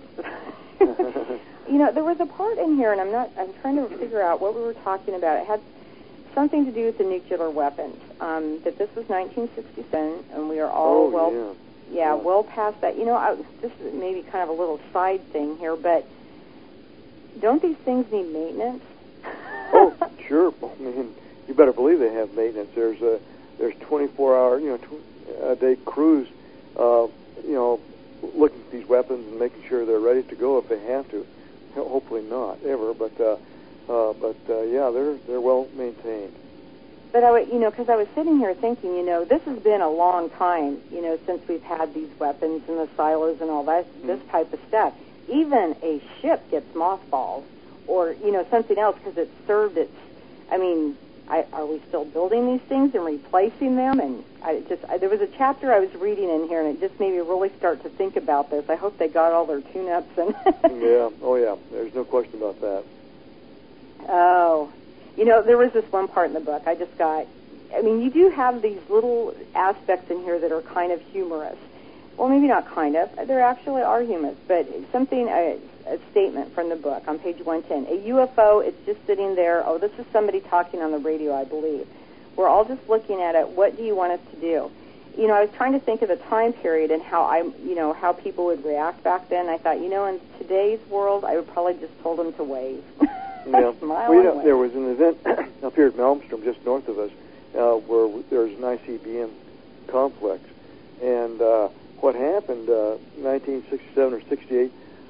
There was a part in here, and I'm trying to figure out what we were talking about. It had something to do with the nuclear weapons. That this was 1967, and we are all well past that. This is maybe kind of a little side thing here, but don't these things need maintenance? Oh, sure. I mean, you better believe they have maintenance. There's 24-hour, a day crews, looking at these weapons and making sure they're ready to go if they have to. Hopefully not ever, but yeah, they're well maintained. But because I was sitting here thinking, this has been a long time, since we've had these weapons and the silos and all that, this type of stuff. Even a ship gets mothballs, or something else because it's served its. I mean, are we still building these things and replacing them? And there was a chapter I was reading in here, and it just made me really start to think about this. I hope they got all their tune-ups and. Yeah. Oh, yeah. There's no question about that. Oh, there was this one part in the book you do have these little aspects in here that are kind of humorous. Well, maybe not kind of. There actually are humorous, but a statement from the book on page 110. A UFO, it's just sitting there. Oh, this is somebody talking on the radio, I believe. We're all just looking at it. What do you want us to do? I was trying to think of the time period and how people would react back then. I thought, in today's world, I would probably just told them to wave. Yeah. Well, there was an event up here at Malmstrom, just north of us, where there's an ICBM complex. And what happened, 1967 or 68,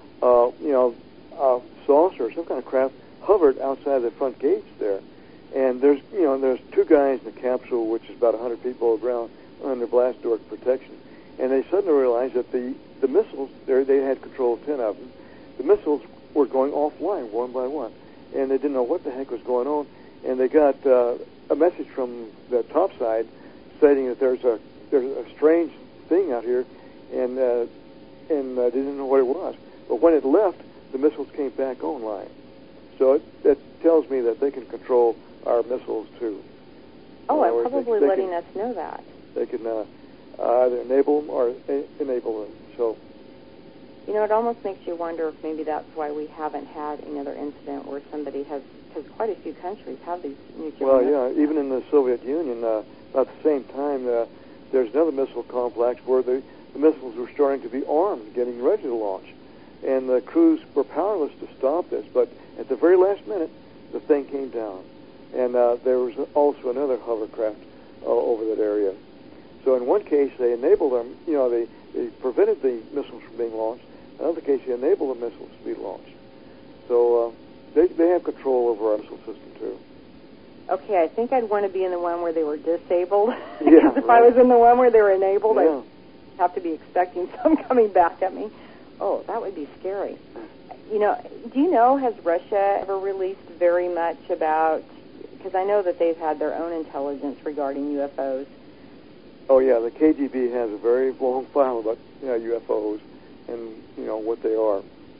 a saucer, some kind of craft, hovered outside the front gates there. And there's two guys in the capsule, which is about 100 people around under blast door protection. And they suddenly realized that the missiles, they had control of 10 of them, the missiles were going offline one by one. And they didn't know what the heck was going on. And they got a message from the top side stating that there's a strange thing out here, and they didn't know what it was. But when it left, the missiles came back online. So it tells me that they can control our missiles too. Oh, I'm probably letting us know that. They can either enable them or enable them. So. It almost makes you wonder if maybe that's why we haven't had another incident where somebody has, because quite a few countries have these nuclear weapons. Well, yeah, even in the Soviet Union, at the same time, there's another missile complex where the missiles were starting to be armed, getting ready to launch. And the crews were powerless to stop this, but at the very last minute, the thing came down. And there was also another hovercraft over that area. So in one case, they enabled them, they prevented the missiles from being launched. In another case, they enabled the missiles to be launched. So they have control over our missile system, too. Okay, I think I'd want to be in the one where they were disabled. Yeah, if I was in the one where they were enabled, yeah. I'd have to be expecting some coming back at me. Oh, that would be scary. Do you know, has Russia ever released very much about, because I know that they've had their own intelligence regarding UFOs. Oh, yeah, the KGB has a very long file about UFOs and, what they are.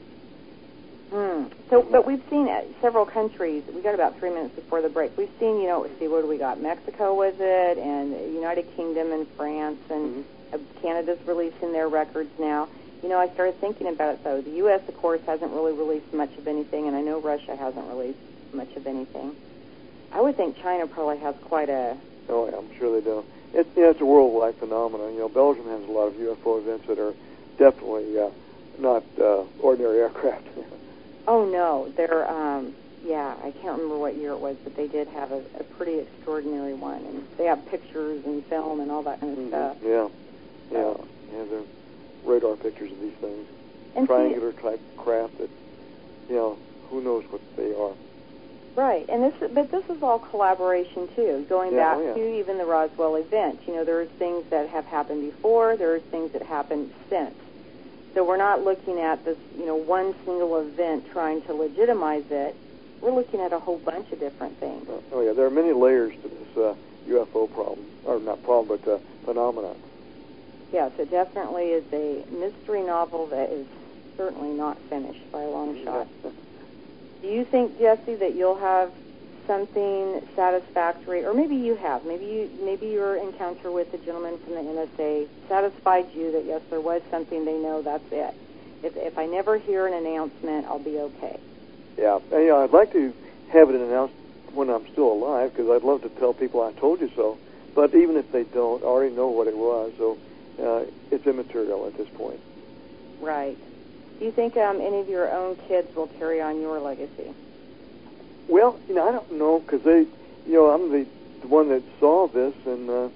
So, but we've seen several countries. We got about 3 minutes before the break. We've seen, what do we got? Mexico was it, and the United Kingdom and France, and Canada's releasing their records now. You know, I started thinking about it, though. The U.S., of course, hasn't really released much of anything, and I know Russia hasn't released much of anything. I would think China probably has quite a... Oh, yeah, I'm sure they do. It's a worldwide phenomenon. You know, Belgium has a lot of UFO events that are definitely not ordinary aircraft. Oh, no. They're, I can't remember what year it was, but they did have a pretty extraordinary one. And they have pictures and film and all that kind of stuff. Yeah. They're radar pictures of these things. And triangular type craft that, who knows what they are. Right, and this is all collaboration too, going back to even the Roswell event. You know, there are things that have happened before, there are things that happened since. So we're not looking at this, one single event trying to legitimize it. We're looking at a whole bunch of different things. Oh yeah, there are many layers to this UFO problem, or not problem, but phenomenon. Yes, it definitely is a mystery novel that is certainly not finished by a long shot. Do you think, Jesse, that you'll have something satisfactory, or maybe you have, maybe your encounter with the gentleman from the NSA satisfied you that, yes, there was something they know, that's it. If I never hear an announcement, I'll be okay. Yeah, and, I'd like to have it announced when I'm still alive, because I'd love to tell people I told you so. But even if they don't, I already know what it was, so it's immaterial at this point. Right. Do you think any of your own kids will carry on your legacy? Well, I don't know, because I'm the one that saw this, and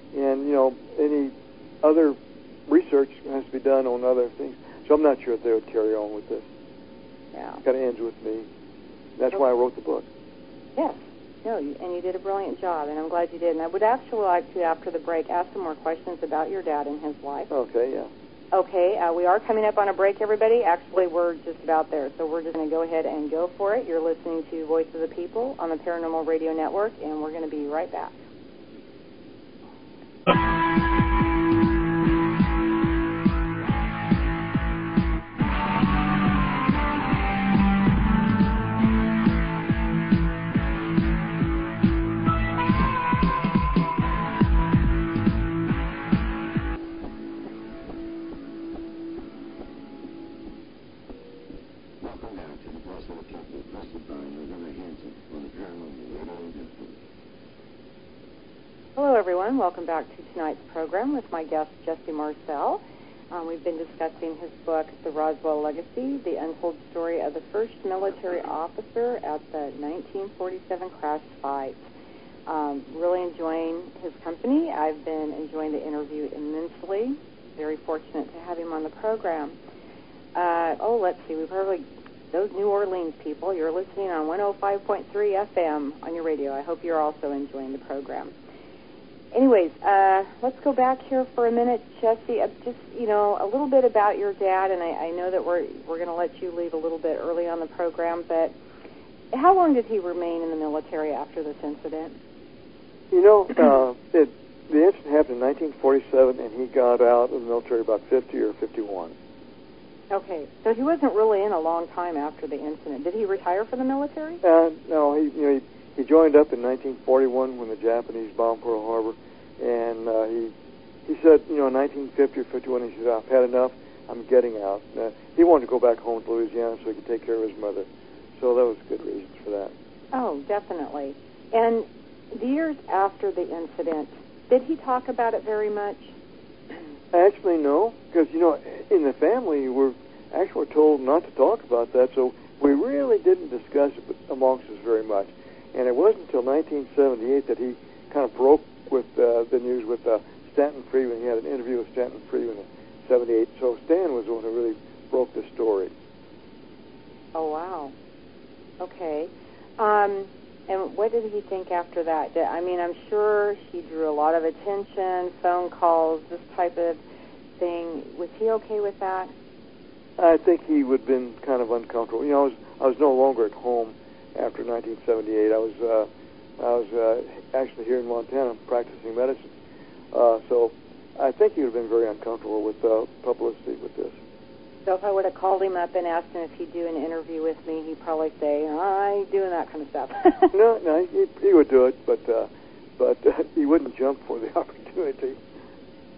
any other research has to be done on other things. So I'm not sure if they would carry on with this. Yeah. It kind of ends with me. That's why I wrote the book. Yes. No, and you did a brilliant job, and I'm glad you did. And I would actually like to, after the break, ask some more questions about your dad and his life. Okay, yeah. Okay, we are coming up on a break, everybody. Actually, we're just about there, so we're just going to go ahead and go for it. You're listening to Voice of the People on the Paranormal Radio Network, and we're going to be right back. Hello, everyone. Welcome back to tonight's program with my guest, Jesse Marcel. We've been discussing his book, The Roswell Legacy, the untold story of the first military officer at the 1947 crash site. Really enjoying his company. I've been enjoying the interview immensely. Very fortunate to have him on the program. Let's see. Those New Orleans people, you're listening on 105.3 FM on your radio. I hope you're also enjoying the program. Anyways, let's go back here for a minute, Jesse. Just, a little bit about your dad, and I know that we're going to let you leave a little bit early on the program, but how long did he remain in the military after this incident? The incident happened in 1947, and he got out of the military about 50 or 51. Okay, so he wasn't really in a long time after the incident. Did he retire from the military? No, he joined up in 1941 when the Japanese bombed Pearl Harbor, and he said, in 1950 or 51, he said, I've had enough, I'm getting out. He wanted to go back home to Louisiana so he could take care of his mother. So that was good reasons for that. Oh, definitely. And the years after the incident, did he talk about it very much? Actually, no, because, in the family, we're actually told not to talk about that, so we really didn't discuss it amongst us very much. And it wasn't until 1978 that he kind of broke with the news with Stanton Friedman. He had an interview with Stanton Friedman in 78. So Stan was the one who really broke the story. Oh, wow. Okay. And what did he think after that? I'm sure he drew a lot of attention, phone calls, this type of thing. Was he okay with that? I think he would have been kind of uncomfortable. I was no longer at home after 1978. I was actually here in Montana practicing medicine. So I think he would have been very uncomfortable with publicity with this. So if I would have called him up and asked him if he'd do an interview with me, he'd probably say, I ain't doing that kind of stuff. No, he would do it, but he wouldn't jump for the opportunity.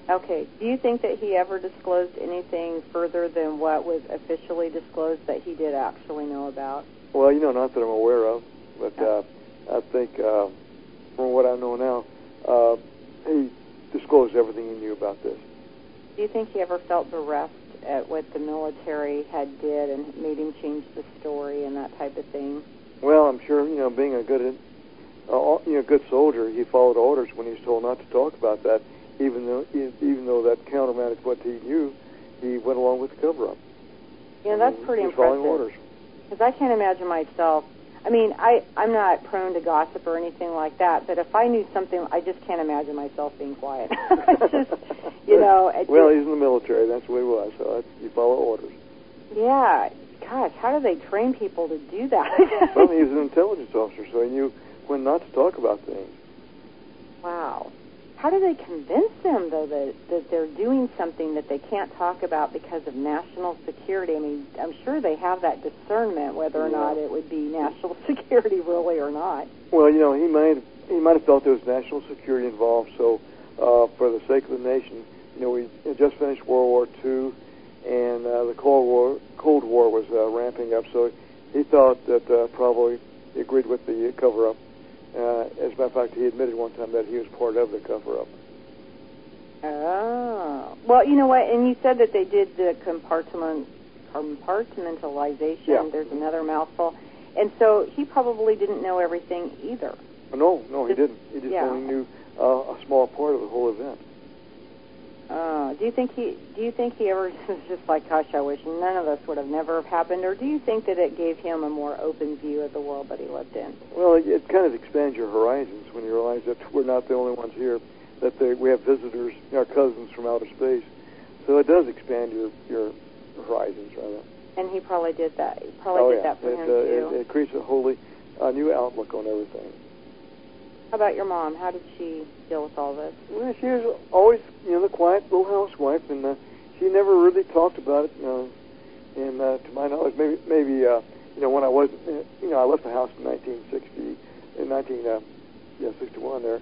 Okay. Do you think that he ever disclosed anything further than what was officially disclosed that he did actually know about? Well, not that I'm aware of, but I think from what I know now, he disclosed everything he knew about this. Do you think he ever felt bereft at what the military had did and made him change the story and that type of thing? Well, I'm sure, being a good soldier, he followed orders when he was told not to talk about that. Even though that countermanded what he knew, he went along with the cover-up. That's pretty impressive. Following orders. Because I can't imagine myself. I mean, I'm not prone to gossip or anything like that, but if I knew something, I just can't imagine myself being quiet. It's just, Well, he's in the military. That's what he was. So you follow orders. Yeah. Gosh, how do they train people to do that? Well, he was an intelligence officer, so he knew when not to talk about things. Wow. How do they convince them, though, that they're doing something that they can't talk about because of national security? I mean, I'm sure they have that discernment whether or not it would be national security really or not. Well, he might have felt there was national security involved, so for the sake of the nation, we had just finished World War II, and the Cold War was ramping up, so he thought that probably he agreed with the cover-up. As a matter of fact, he admitted one time that he was part of the cover-up. Oh. Well, you know what? And you said that they did the compartmentalization. Yeah. There's another mouthful. And so he probably didn't know everything either. No, he didn't. He just only knew a small part of the whole event. Do you think he ever was just like, gosh, I wish none of this would have never happened, or do you think that it gave him a more open view of the world that he lived in? Well, it kind of expands your horizons when you realize that we're not the only ones here, that we have visitors, our cousins from outer space. So it does expand your horizons, rather. And he probably did that. He probably did that for him, too. It creates a wholly new outlook on everything. How about your mom? How did she deal with all this? Well, she was always, the quiet little housewife, and she never really talked about it. And to my knowledge, maybe when I was, I left the house in 1961 there,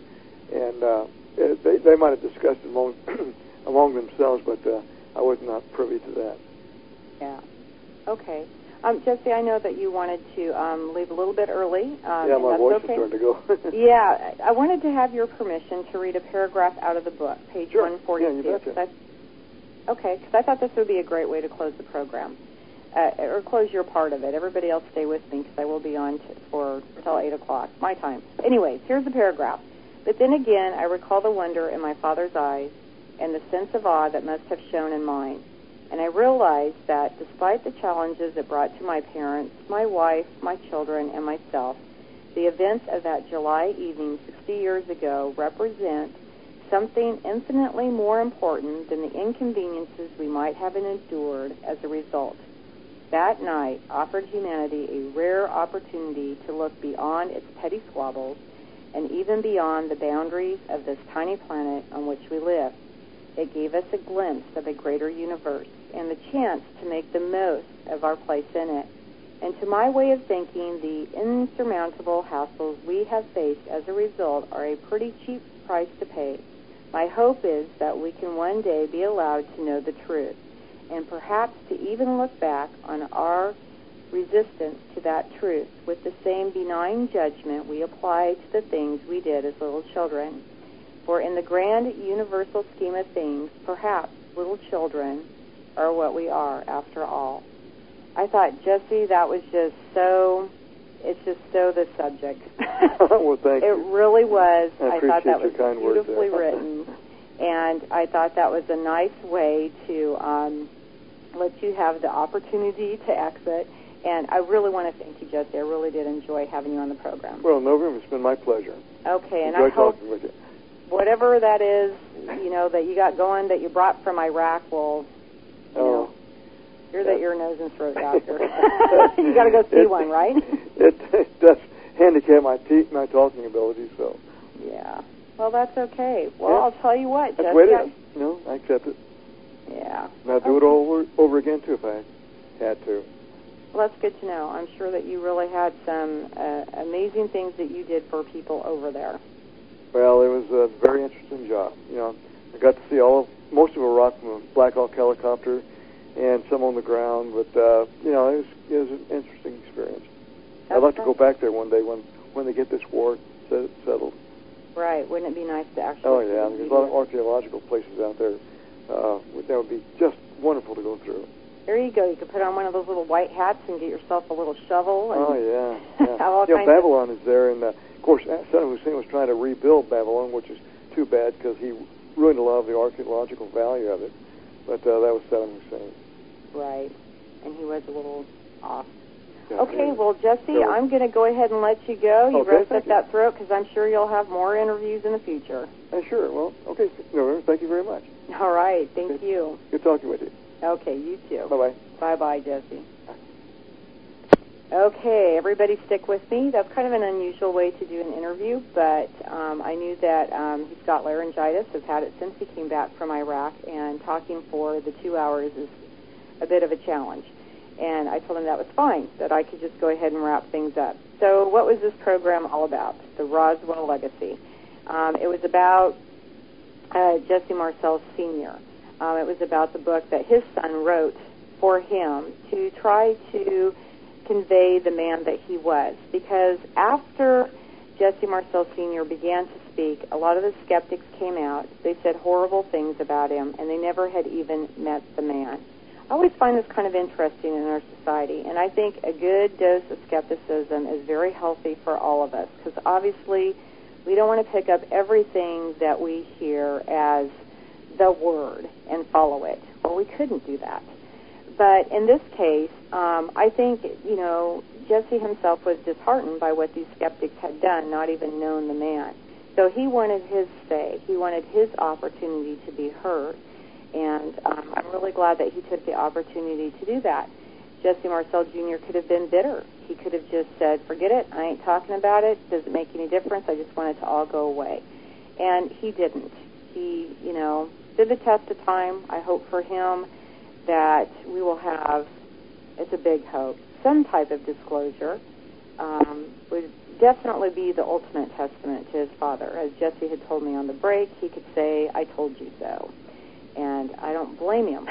and they might have discussed it among themselves, but I was not privy to that. Yeah. Okay. Jesse, I know that you wanted to leave a little bit early. Yeah, my voice is starting to go. Yeah, I wanted to have your permission to read a paragraph out of the book, page 142. Yeah, you betcha. Okay, because I thought this would be a great way to close the program, or close your part of it. Everybody else stay with me because I will be on till 8 o'clock, my time. Anyways, here's the paragraph. But then again, I recall the wonder in my father's eyes and the sense of awe that must have shone in mine. And I realized that despite the challenges it brought to my parents, my wife, my children, and myself, the events of that July evening 60 years ago represent something infinitely more important than the inconveniences we might have endured as a result. That night offered humanity a rare opportunity to look beyond its petty squabbles and even beyond the boundaries of this tiny planet on which we live. It gave us a glimpse of a greater universe and the chance to make the most of our place in it. And to my way of thinking, the insurmountable hassles we have faced as a result are a pretty cheap price to pay. My hope is that we can one day be allowed to know the truth, and perhaps to even look back on our resistance to that truth with the same benign judgment we apply to the things we did as little children. For in the grand universal scheme of things, perhaps little children are what we are after all. I thought, Jesse, that was just so, it's just so the subject. Well, thank you. It really was. I thought that was kind beautifully written. And I thought that was a nice way to let you have the opportunity to exit. And I really want to thank you, Jesse. I really did enjoy having you on the program. Well, Novum, it's been my pleasure. Okay, and Enjoy I hope talking with you. Whatever that is, that you got going, that you brought from Iraq, will, you're the ear, nose, and throat doctor. You got to go see one, right? It does handicap my talking ability, so. Yeah. Well, that's okay. Well, I'll tell you what, that's Jesse. the way it is. I accept it. Yeah. And I'd do it all over again, too, if I had to. Well, that's good to know. I'm sure that you really had some amazing things that you did for people over there. Well, it was a very interesting job. I got to see all most of them rocked from a Black Hawk helicopter, and some on the ground. But it was an interesting experience. I'd like to go back there one day when they get this war settled. Right. Wouldn't it be nice to actually? Oh yeah, there's a lot of archaeological places out there. That would be just wonderful to go through. There you go. You could put on one of those little white hats and get yourself a little shovel. And Babylon is there, and of course Saddam Hussein was trying to rebuild Babylon, which is too bad because he ruined a lot of the archaeological value of it. But that was Saddam Hussein. Right, and he was a little off. Yeah, okay, well, Jesse, I'm going to go ahead and let you go. You rest up that throat because I'm sure you'll have more interviews in the future. Sure. Well, okay. No, thank you very much. All right. Thank you. Good talking with you. Okay, you too. Bye-bye. Bye-bye, Jesse. Okay, everybody stick with me. That's kind of an unusual way to do an interview, but I knew that he's got laryngitis, has had it since he came back from Iraq, and talking for the 2 hours is a bit of a challenge. And I told him that was fine, that I could just go ahead and wrap things up. So what was this program all about? The Roswell Legacy. It was about Jesse Marcel Sr. It was about the book that his son wrote for him to try to convey the man that he was. Because after Jesse Marcel Sr. began to speak, a lot of the skeptics came out. They said horrible things about him, and they never had even met the man. I always find this kind of interesting in our society, and I think a good dose of skepticism is very healthy for all of us, because obviously we don't want to pick up everything that we hear as the word and follow it. Well, we couldn't do that. But in this case, I think, Jesse himself was disheartened by what these skeptics had done, not even known the man. So he wanted his say. He wanted his opportunity to be heard. And I'm really glad that he took the opportunity to do that. Jesse Marcel Jr. could have been bitter. He could have just said, forget it, I ain't talking about it, doesn't make any difference, I just want it to all go away. And he didn't. He, did the test of time. I hope for him that we will have, it's a big hope, some type of disclosure would definitely be the ultimate testament to his father. As Jesse had told me on the break, he could say, I told you so. And I don't blame him.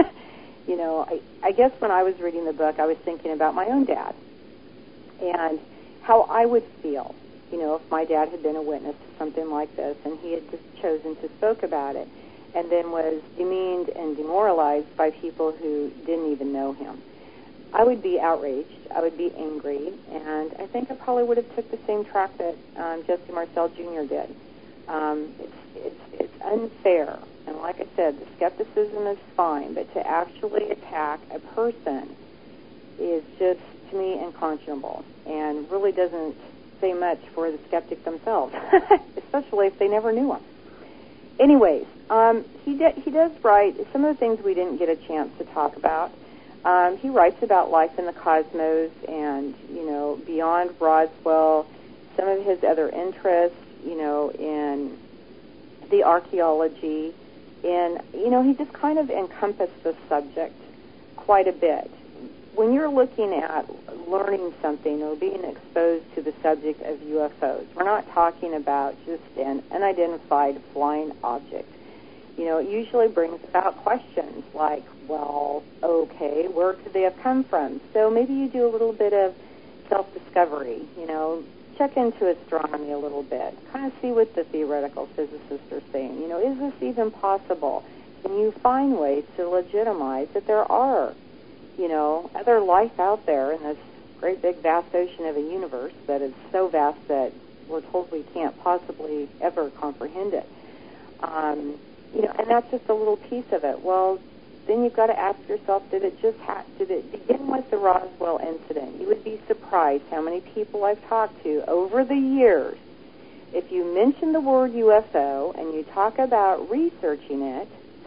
I guess when I was reading the book, I was thinking about my own dad and how I would feel, if my dad had been a witness to something like this and he had just chosen to spoke about it and then was demeaned and demoralized by people who didn't even know him. I would be outraged. I would be angry. And I think I probably would have took the same track that Jesse Marcel Jr. did. It's unfair. And like I said, the skepticism is fine, but to actually attack a person is just, to me, unconscionable and really doesn't say much for the skeptic themselves, especially if they never knew him. Anyways, he does write some of the things we didn't get a chance to talk about. He writes about life in the cosmos and, beyond Roswell, some of his other interests, in the archaeology, and, he just kind of encompassed the subject quite a bit. When you're looking at learning something or being exposed to the subject of UFOs, we're not talking about just an unidentified flying object. It usually brings about questions like, well, okay, where could they have come from? So maybe you do a little bit of self-discovery, check into astronomy a little bit, kind of see what the theoretical physicists are saying. Is this even possible? Can you find ways to legitimize that there are, other life out there in this great big vast ocean of a universe that is so vast that we're told we can't possibly ever comprehend it. And that's just a little piece of it. Well, then you've got to ask yourself, did it begin with the Roswell incident? You would be surprised how many people I've talked to over the years. If you mention the word UFO and you talk about researching it,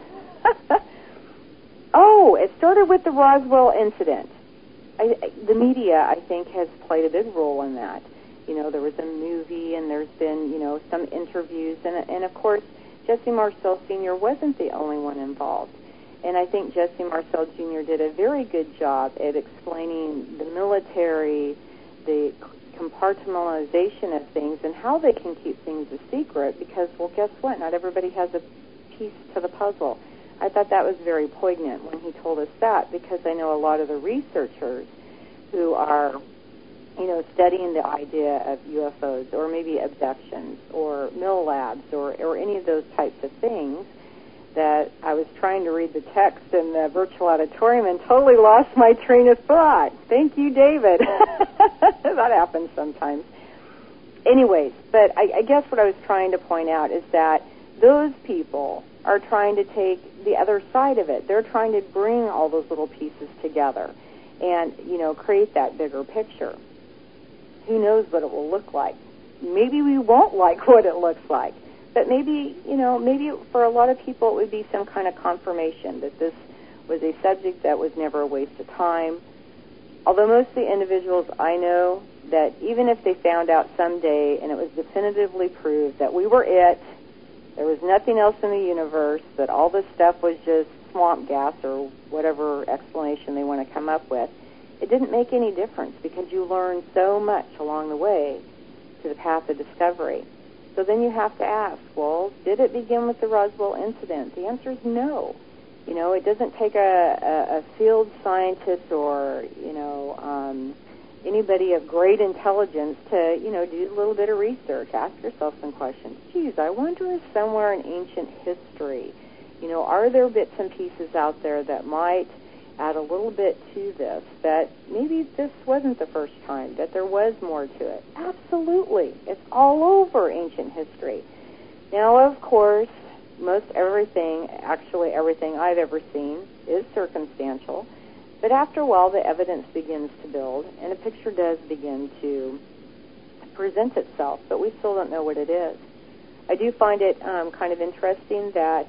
oh, it started with the Roswell incident. The media, I think, has played a big role in that. There was a movie and there's been, some interviews. And of course, Jesse Marcel Sr. wasn't the only one involved. And I think Jesse Marcel Jr. did a very good job at explaining the military, the compartmentalization of things, and how they can keep things a secret because, well, guess what? Not everybody has a piece to the puzzle. I thought that was very poignant when he told us that, because I know a lot of the researchers who are, studying the idea of UFOs or maybe abductions or mill labs or any of those types of things, that I was trying to read the text in the virtual auditorium and totally lost my train of thought. Thank you, David. That happens sometimes. Anyways, but I guess what I was trying to point out is that those people are trying to take the other side of it. They're trying to bring all those little pieces together and, create that bigger picture. Who knows what it will look like? Maybe we won't like what it looks like. But maybe for a lot of people it would be some kind of confirmation that this was a subject that was never a waste of time. Although most of the individuals I know, that even if they found out someday and it was definitively proved that we were it, there was nothing else in the universe, that all this stuff was just swamp gas or whatever explanation they want to come up with, it didn't make any difference because you learned so much along the way to the path of discovery. So then you have to ask, well, did it begin with the Roswell incident? The answer is no. It doesn't take a field scientist or, anybody of great intelligence to, do a little bit of research. Ask yourself some questions. Geez, I wonder if somewhere in ancient history, are there bits and pieces out there that might add a little bit to this, that maybe this wasn't the first time, that there was more to it? Absolutely. It's all over ancient history. Now, of course, most everything, actually everything I've ever seen, is circumstantial. But after a while, the evidence begins to build, and a picture does begin to present itself, but we still don't know what it is. I do find it kind of interesting that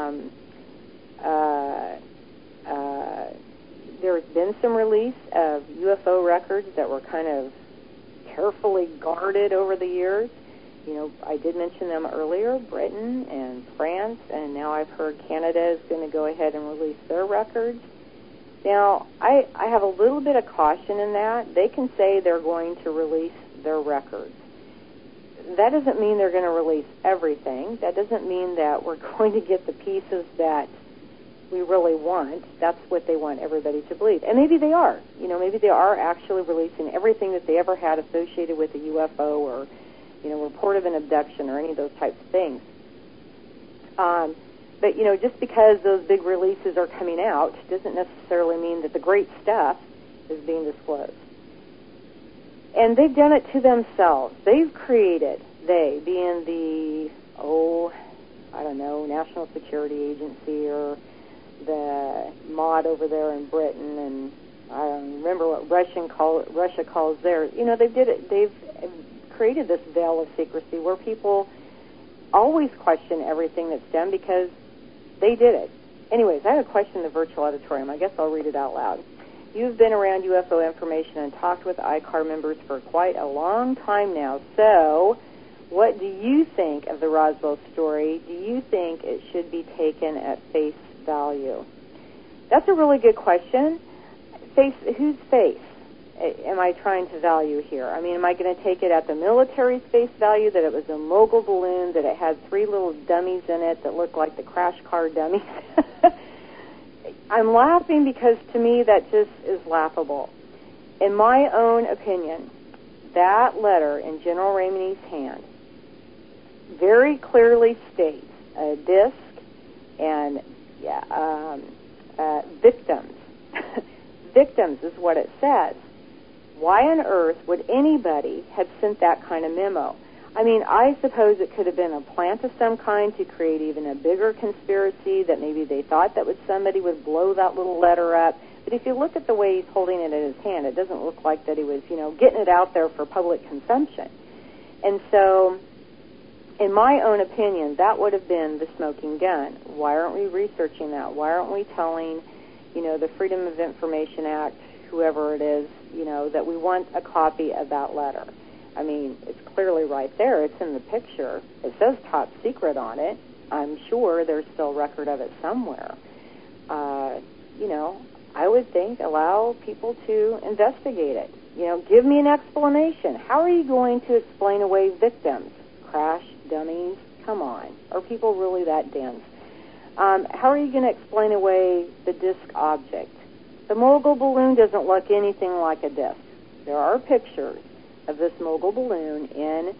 there's been some release of UFO records that were kind of carefully guarded over the years. I did mention them earlier, Britain and France, and now I've heard Canada is going to go ahead and release their records. Now, I have a little bit of caution in that. They can say they're going to release their records. That doesn't mean they're going to release everything. That doesn't mean that we're going to get the pieces that we really want. That's what they want everybody to believe. And maybe they are. Maybe they are actually releasing everything that they ever had associated with a UFO or, report of an abduction or any of those types of things. But, just because those big releases are coming out doesn't necessarily mean that the great stuff is being disclosed. And they've done it to themselves. They've created, they being the, National Security Agency or the MOD over there in Britain, and I don't remember what Russia calls theirs. They've created this veil of secrecy where people always question everything that's done because they did it. Anyways, I have a question in the virtual auditorium. I guess I'll read it out loud. You've been around UFO information and talked with ICAR members for quite a long time now. So, what do you think of the Roswell story? Do you think it should be taken at face value? That's a really good question. Whose face am I trying to value here? I mean, am I going to take it at the military's face value, that it was a mogul balloon, that it had 3 little dummies in it that looked like the crash car dummies? I'm laughing because to me that just is laughable. In my own opinion, that letter in General Ramey's hand very clearly states a disc and victims. Victims is what it says. Why on earth would anybody have sent that kind of memo? I mean, I suppose it could have been a plant of some kind to create even a bigger conspiracy, that maybe they thought that somebody would blow that little letter up. But if you look at the way he's holding it in his hand, it doesn't look like that he was, getting it out there for public consumption. And so, in my own opinion, that would have been the smoking gun. Why aren't we researching that? Why aren't we telling, the Freedom of Information Act, whoever it is, that we want a copy of that letter? I mean, it's clearly right there. It's in the picture. It says top secret on it. I'm sure there's still record of it somewhere. I would think allow people to investigate it. Give me an explanation. How are you going to explain away victims? Crash dummies? Come on. Are people really that dense? How are you going to explain away the disc object? The mogul balloon doesn't look anything like a disc. There are pictures of this mogul balloon in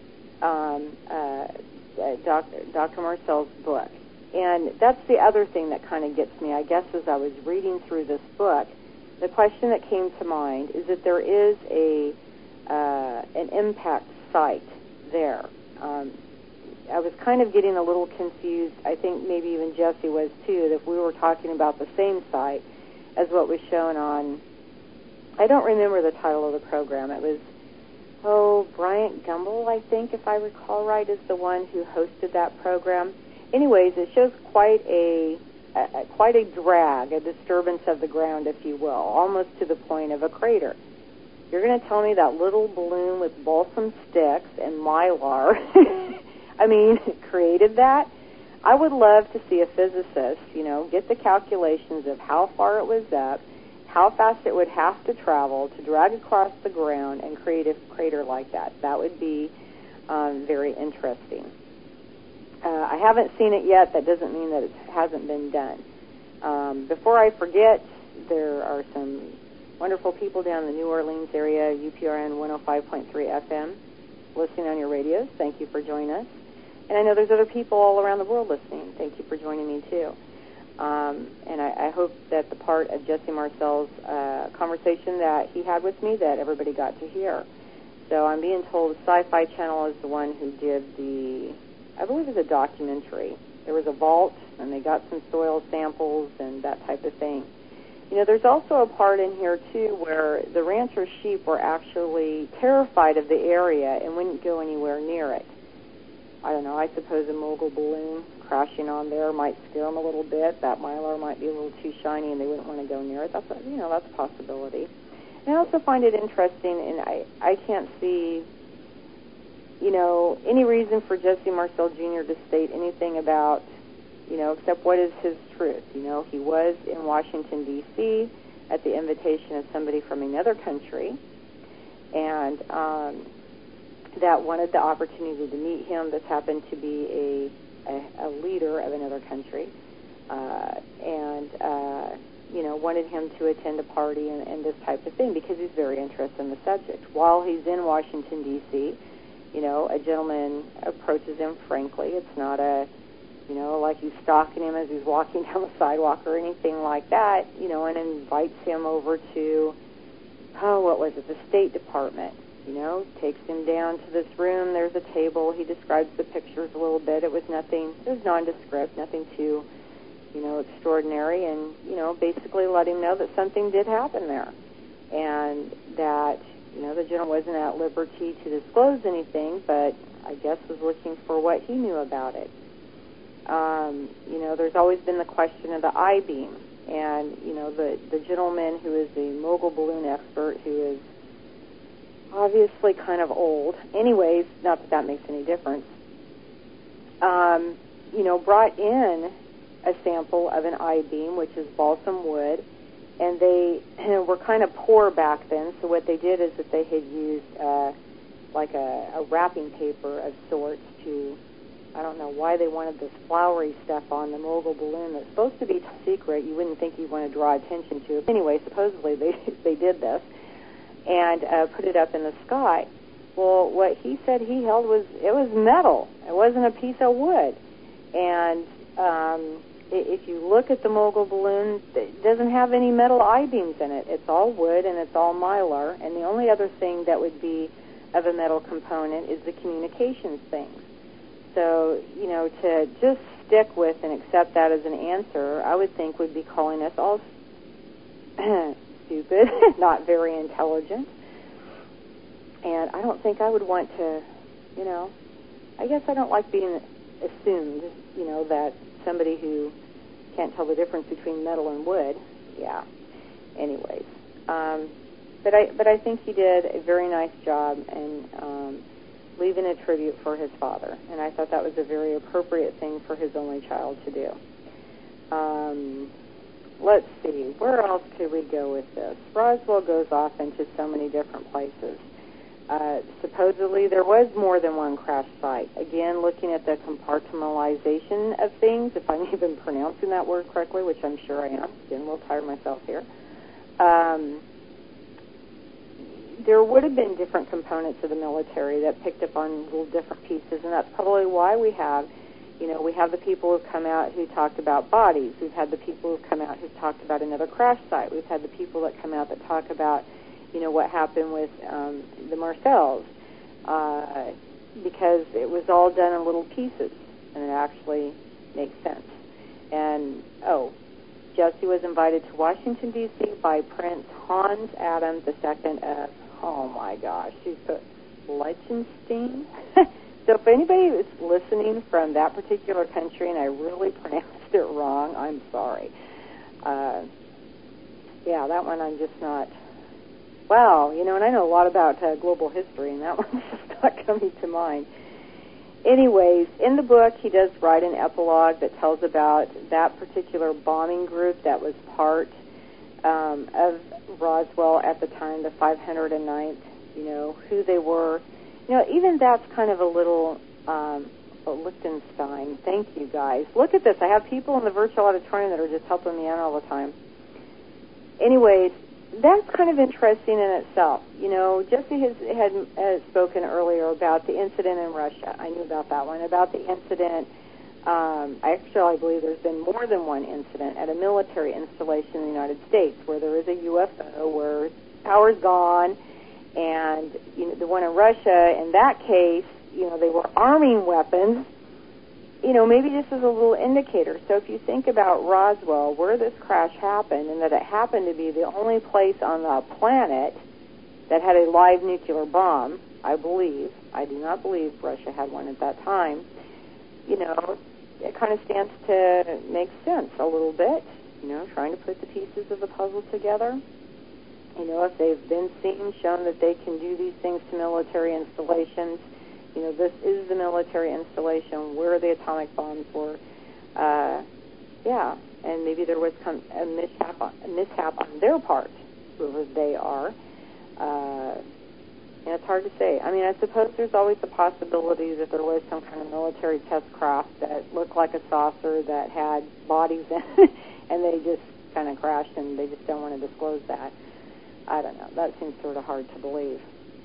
Dr. Marcel's book. And that's the other thing that kind of gets me, I guess, as I was reading through this book. The question that came to mind is that there is an impact site there. I was kind of getting a little confused. I think maybe even Jesse was too, that if we were talking about the same site as what was shown on, I don't remember the title of the program. It was, Bryant Gumbel, I think, if I recall right, is the one who hosted that program. Anyways, it shows quite a drag, a disturbance of the ground, if you will, almost to the point of a crater. You're going to tell me that little balloon with balsam sticks and mylar, created that? I would love to see a physicist, get the calculations of how far it was up, how fast it would have to travel to drag across the ground and create a crater like that. That would be very interesting. I haven't seen it yet. That doesn't mean that it hasn't been done. Before I forget, there are some wonderful people down in the New Orleans area, UPRN 105.3 FM, listening on your radios. Thank you for joining us. And I know there's other people all around the world listening. Thank you for joining me, too. And I hope that the part of Jesse Marcel's conversation that he had with me that everybody got to hear. So I'm being told Sci-Fi Channel is the one who did I believe it was a documentary. There was a vault, and they got some soil samples and that type of thing. There's also a part in here, too, where the rancher sheep were actually terrified of the area and wouldn't go anywhere near it. I don't know, I suppose a mogul balloon crashing on there might scare them a little bit. That mylar might be a little too shiny and they wouldn't want to go near it. That's a possibility. And I also find it interesting, and I can't see, any reason for Jesse Marcel Jr. to state anything about, except what is his truth. He was in Washington, D.C. at the invitation of somebody from another country, and that wanted the opportunity to meet him. This happened to be a leader of another country, and wanted him to attend a party and this type of thing because he's very interested in the subject. While he's in Washington, D.C., a gentleman approaches him frankly. It's not like he's stalking him as he's walking down the sidewalk or anything like that, and invites him over to, the State Department. Takes him down to this room. There's a table. He describes the pictures a little bit. It was nondescript, nothing too, extraordinary, and, basically let him know that something did happen there, and that, the gentleman wasn't at liberty to disclose anything, but I guess was looking for what he knew about it. There's always been the question of the I-beam, and, the gentleman who is the mogul balloon expert, who is obviously kind of old. Anyways, not that makes any difference. Brought in a sample of an I-beam, which is balsam wood, and they were kind of poor back then, so what they did is that they had used like a wrapping paper of sorts to, I don't know why they wanted this flowery stuff on the mogul balloon that's supposed to be secret. You wouldn't think you'd want to draw attention to it. Anyway, supposedly they did this and put it up in the sky. Well, what he said he held was metal. It wasn't a piece of wood. And if you look at the mogul balloon, it doesn't have any metal I-beams in it. It's all wood and it's all mylar. And the only other thing that would be of a metal component is the communications things. So, to just stick with and accept that as an answer, I would think would be calling us all stupid, not very intelligent. And I don't think I would want to, I guess I don't like being assumed, that somebody who can't tell the difference between metal and wood, yeah. Anyways, but I think he did a very nice job in leaving a tribute for his father, and I thought that was a very appropriate thing for his only child to do. Let's see, where else could we go with this? Roswell goes off into so many different places. Supposedly there was more than one crash site. Again, looking at the compartmentalization of things, if I'm even pronouncing that word correctly, which I'm sure I am. Getting a little tired of myself here. There would have been different components of the military that picked up on little different pieces, and that's probably why we have the people who've come out who talked about bodies. We've had the people who've come out who've talked about another crash site. We've had the people that come out that talk about, what happened with the Marcells, because it was all done in little pieces, and it actually makes sense. And, Jesse was invited to Washington, D.C. by Prince Hans Adam II of, oh my gosh, she's put Liechtenstein. So if anybody is listening from that particular country and I really pronounced it wrong, I'm sorry. That one I'm just not, wow, and I know a lot about global history, and that one's just not coming to mind. Anyways, in the book, he does write an epilogue that tells about that particular bombing group that was part of Roswell at the time, the 509th, who they were. Even that's kind of a little Liechtenstein. Thank you, guys. Look at this. I have people in the virtual auditorium that are just helping me out all the time. Anyways, that's kind of interesting in itself. Jesse has spoken earlier about the incident in Russia. I knew about that one. About the incident, I believe there's been more than one incident at a military installation in the United States where there is a UFO where power's gone, and the one in Russia, in that case, they were arming weapons. Maybe this is a little indicator. So if you think about Roswell, where this crash happened, and that it happened to be the only place on the planet that had a live nuclear bomb, I believe. I do not believe Russia had one at that time. It kind of stands to make sense a little bit, trying to put the pieces of the puzzle together. If they've been seen, shown that they can do these things to military installations, this is the military installation where the atomic bombs were. And maybe there was a mishap on their part, whoever they are. And it's hard to say. I suppose there's always the possibility that there was some kind of military test craft that looked like a saucer that had bodies in it, and they just kind of crashed, and they just don't want to disclose that. I don't know. That seems sort of hard to believe.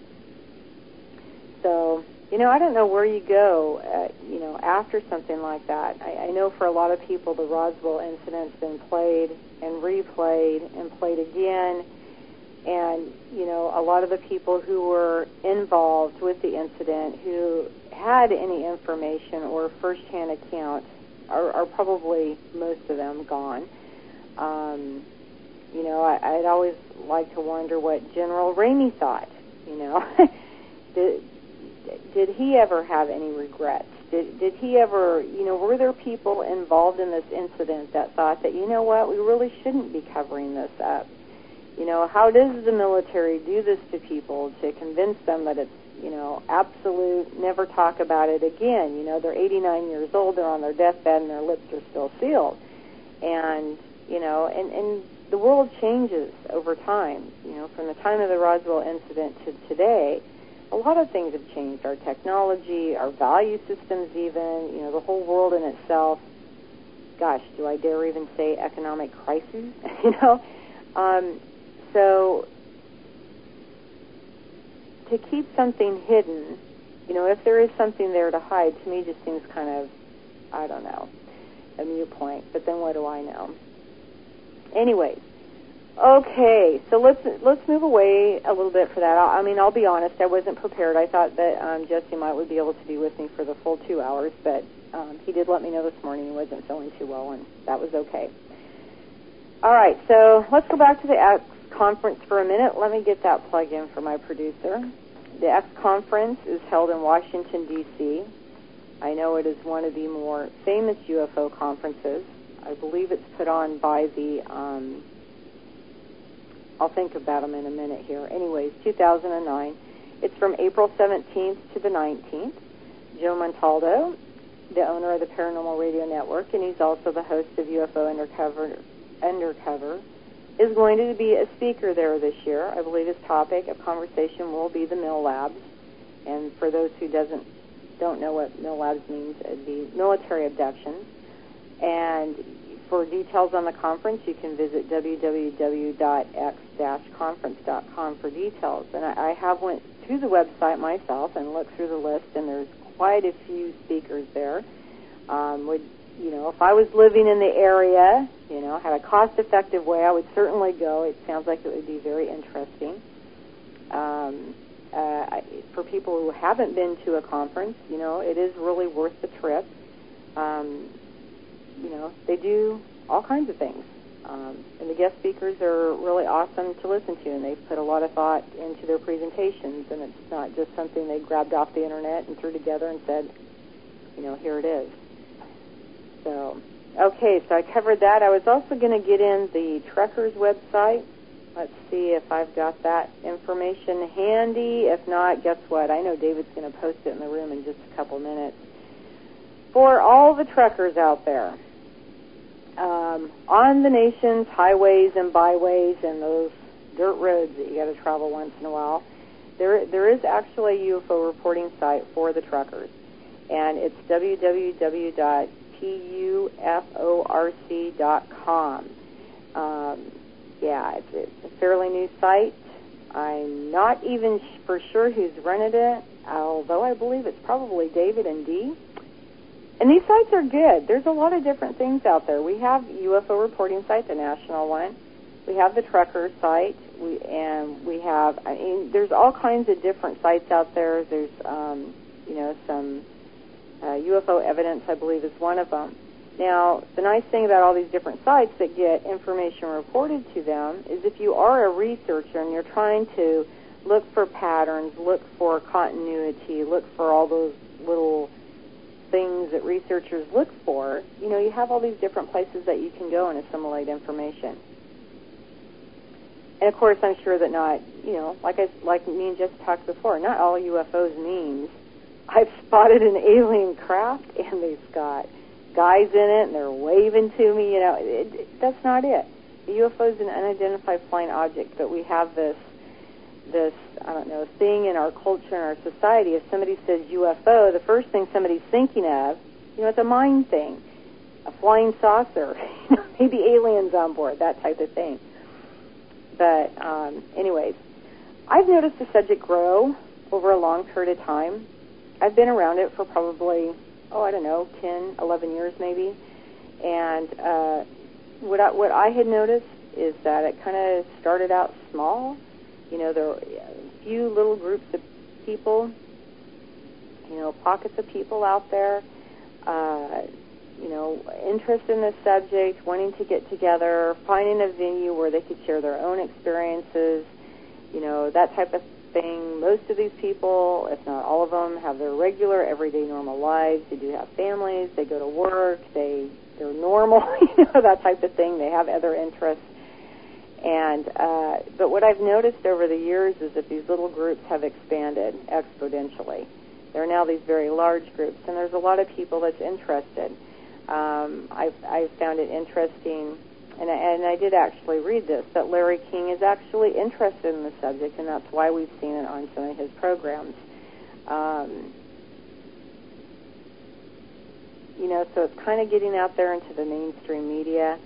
So, I don't know where you go, after something like that. I know for a lot of people the Roswell incident's been played and replayed and played again. And, a lot of the people who were involved with the incident who had any information or first-hand account are probably, most of them, gone. I'd always like to wonder what General Ramey thought, Did he ever have any regrets? Did he ever, were there people involved in this incident that thought that, we really shouldn't be covering this up? How does the military do this to people to convince them that it's, absolute, never talk about it again? They're 89 years old, they're on their deathbed, and their lips are still sealed. And, and the world changes over time. From the time of the Roswell incident to today, a lot of things have changed. Our technology, our value systems even, the whole world in itself. Gosh, do I dare even say economic crisis? So to keep something hidden, if there is something there to hide, to me just seems kind of, I don't know, a mute point. But then what do I know? Anyways, okay, so let's move away a little bit for that. I'll be honest, I wasn't prepared. I thought that Jesse would be able to be with me for the full 2 hours, but he did let me know this morning he wasn't feeling too well, and that was okay. All right, so let's go back to the X Conference for a minute. Let me get that plug in for my producer. The X Conference is held in Washington, D.C. I know it is one of the more famous UFO conferences. I believe it's put on by the, I'll think about them in a minute here. Anyways, 2009. It's from April 17th to the 19th. Joe Montaldo, the owner of the Paranormal Radio Network, and he's also the host of UFO Undercover is going to be a speaker there this year. I believe his topic of conversation will be the Mill Labs. And for those who don't know what Mill Labs means, it'd be military abductions. And for details on the conference, you can visit www.x-conference.com for details. And I have went to the website myself and looked through the list, and there's quite a few speakers there. If I was living in the area, had a cost-effective way, I would certainly go. It sounds like it would be very interesting. For people who haven't been to a conference, it is really worth the trip. They do all kinds of things. And the guest speakers are really awesome to listen to, and they've put a lot of thought into their presentations, and it's not just something they grabbed off the internet and threw together and said, here it is. So I covered that. I was also going to get in the Trekkers website. Let's see if I've got that information handy. If not, guess what? I know David's going to post it in the room in just a couple minutes. For all the trekkers out there, on the nation's highways and byways and those dirt roads that you got to travel once in a while, there is actually a UFO reporting site for the trekkers, and it's www.puforc.com. It's a fairly new site. I'm not even for sure who's running it, although I believe it's probably David and Dee. And these sites are good. There's a lot of different things out there. We have UFO reporting site, the national one. We have the Trekker site. There's all kinds of different sites out there. There's, some UFO evidence, I believe, is one of them. Now, the nice thing about all these different sites that get information reported to them is if you are a researcher and you're trying to look for patterns, look for continuity, look for all those little things that researchers look for, you have all these different places that you can go and assimilate information. And of course, I'm sure that not, like me and Jess talked before, not all UFOs means I've spotted an alien craft and they've got guys in it and they're waving to me. That's not it. The UFO is an unidentified flying object, but we have this thing in our culture and our society. If somebody says UFO, the first thing somebody's thinking of, it's a mind thing, a flying saucer, maybe aliens on board, that type of thing. But anyways, I've noticed the subject grow over a long period of time. I've been around it for probably, 10, 11 years maybe. And what I had noticed is that it kind of started out small. There were a few little groups of people, pockets of people out there, interest in this subject, wanting to get together, finding a venue where they could share their own experiences, that type of thing. Most of these people, if not all of them, have their regular, everyday, normal lives. They do have families. They go to work. They're normal, that type of thing. They have other interests. And but what I've noticed over the years is that these little groups have expanded exponentially. There are now these very large groups, and there's a lot of people that's interested. I've found it interesting, and I did actually read this, that Larry King is actually interested in the subject, and that's why we've seen it on some of his programs. So it's kind of getting out there into the mainstream media.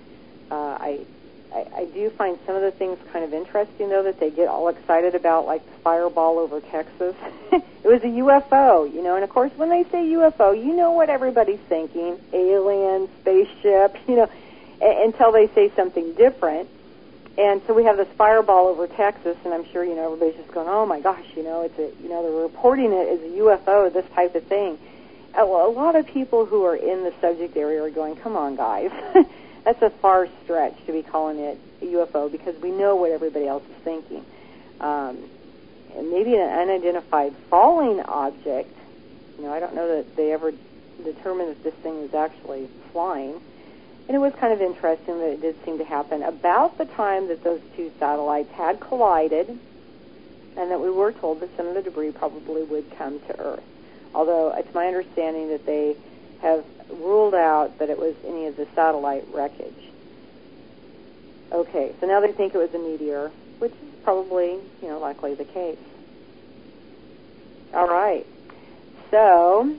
I do find some of the things kind of interesting, though, that they get all excited about, like the fireball over Texas. It was a UFO, and of course when they say UFO, you know what everybody's thinking, alien, spaceship, until they say something different. And so we have this fireball over Texas, and I'm sure, everybody's just going, oh my gosh, it's they're reporting it as a UFO, this type of thing. A lot of people who are in the subject area are going, come on, guys. That's a far stretch to be calling it a UFO because we know what everybody else is thinking. And maybe an unidentified falling object, I don't know that they ever determined that this thing was actually flying. And it was kind of interesting that it did seem to happen about the time that those two satellites had collided, and that we were told that some of the debris probably would come to Earth. Although it's my understanding that they have ruled out that it was any of the satellite wreckage. Okay, so now they think it was a meteor, which is probably, likely the case. All right. So,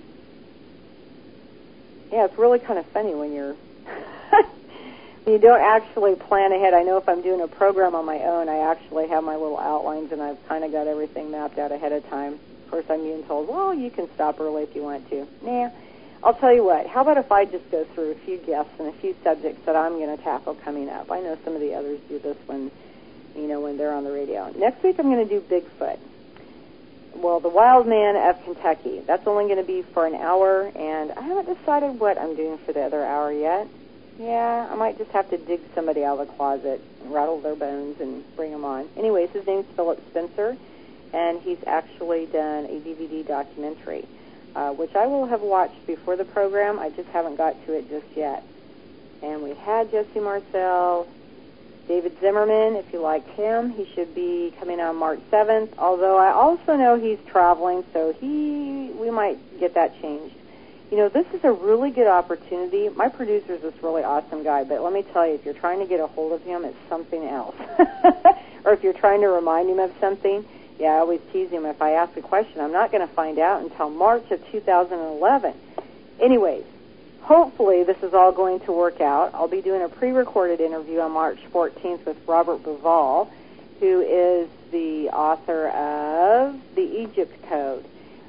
yeah, it's really kind of funny when you're when you don't actually plan ahead. I know if I'm doing a program on my own, I actually have my little outlines, and I've kind of got everything mapped out ahead of time. Of course, I'm being told, well, you can stop early if you want to. Nah. I'll tell you what, how about if I just go through a few guests and a few subjects that I'm going to tackle coming up. I know some of the others do this when they're on the radio. Next week I'm going to do Bigfoot. Well, the Wild Man of Kentucky. That's only going to be for an hour, and I haven't decided what I'm doing for the other hour yet. Yeah, I might just have to dig somebody out of the closet and rattle their bones and bring them on. Anyways, his name's Philip Spencer, and he's actually done a DVD documentary, which I will have watched before the program. I just haven't got to it just yet. And we had Jesse Marcel, David Zimmerman, if you like him. He should be coming on March 7th, although I also know he's traveling, so we might get that changed. This is a really good opportunity. My producer's this really awesome guy, but let me tell you, if you're trying to get a hold of him, it's something else. Or if you're trying to remind him of something, yeah, I always tease him. If I ask a question, I'm not going to find out until March of 2011. Anyways, hopefully this is all going to work out. I'll be doing a pre-recorded interview on March 14th with Robert Bivol, who is the author of The Egypt Code.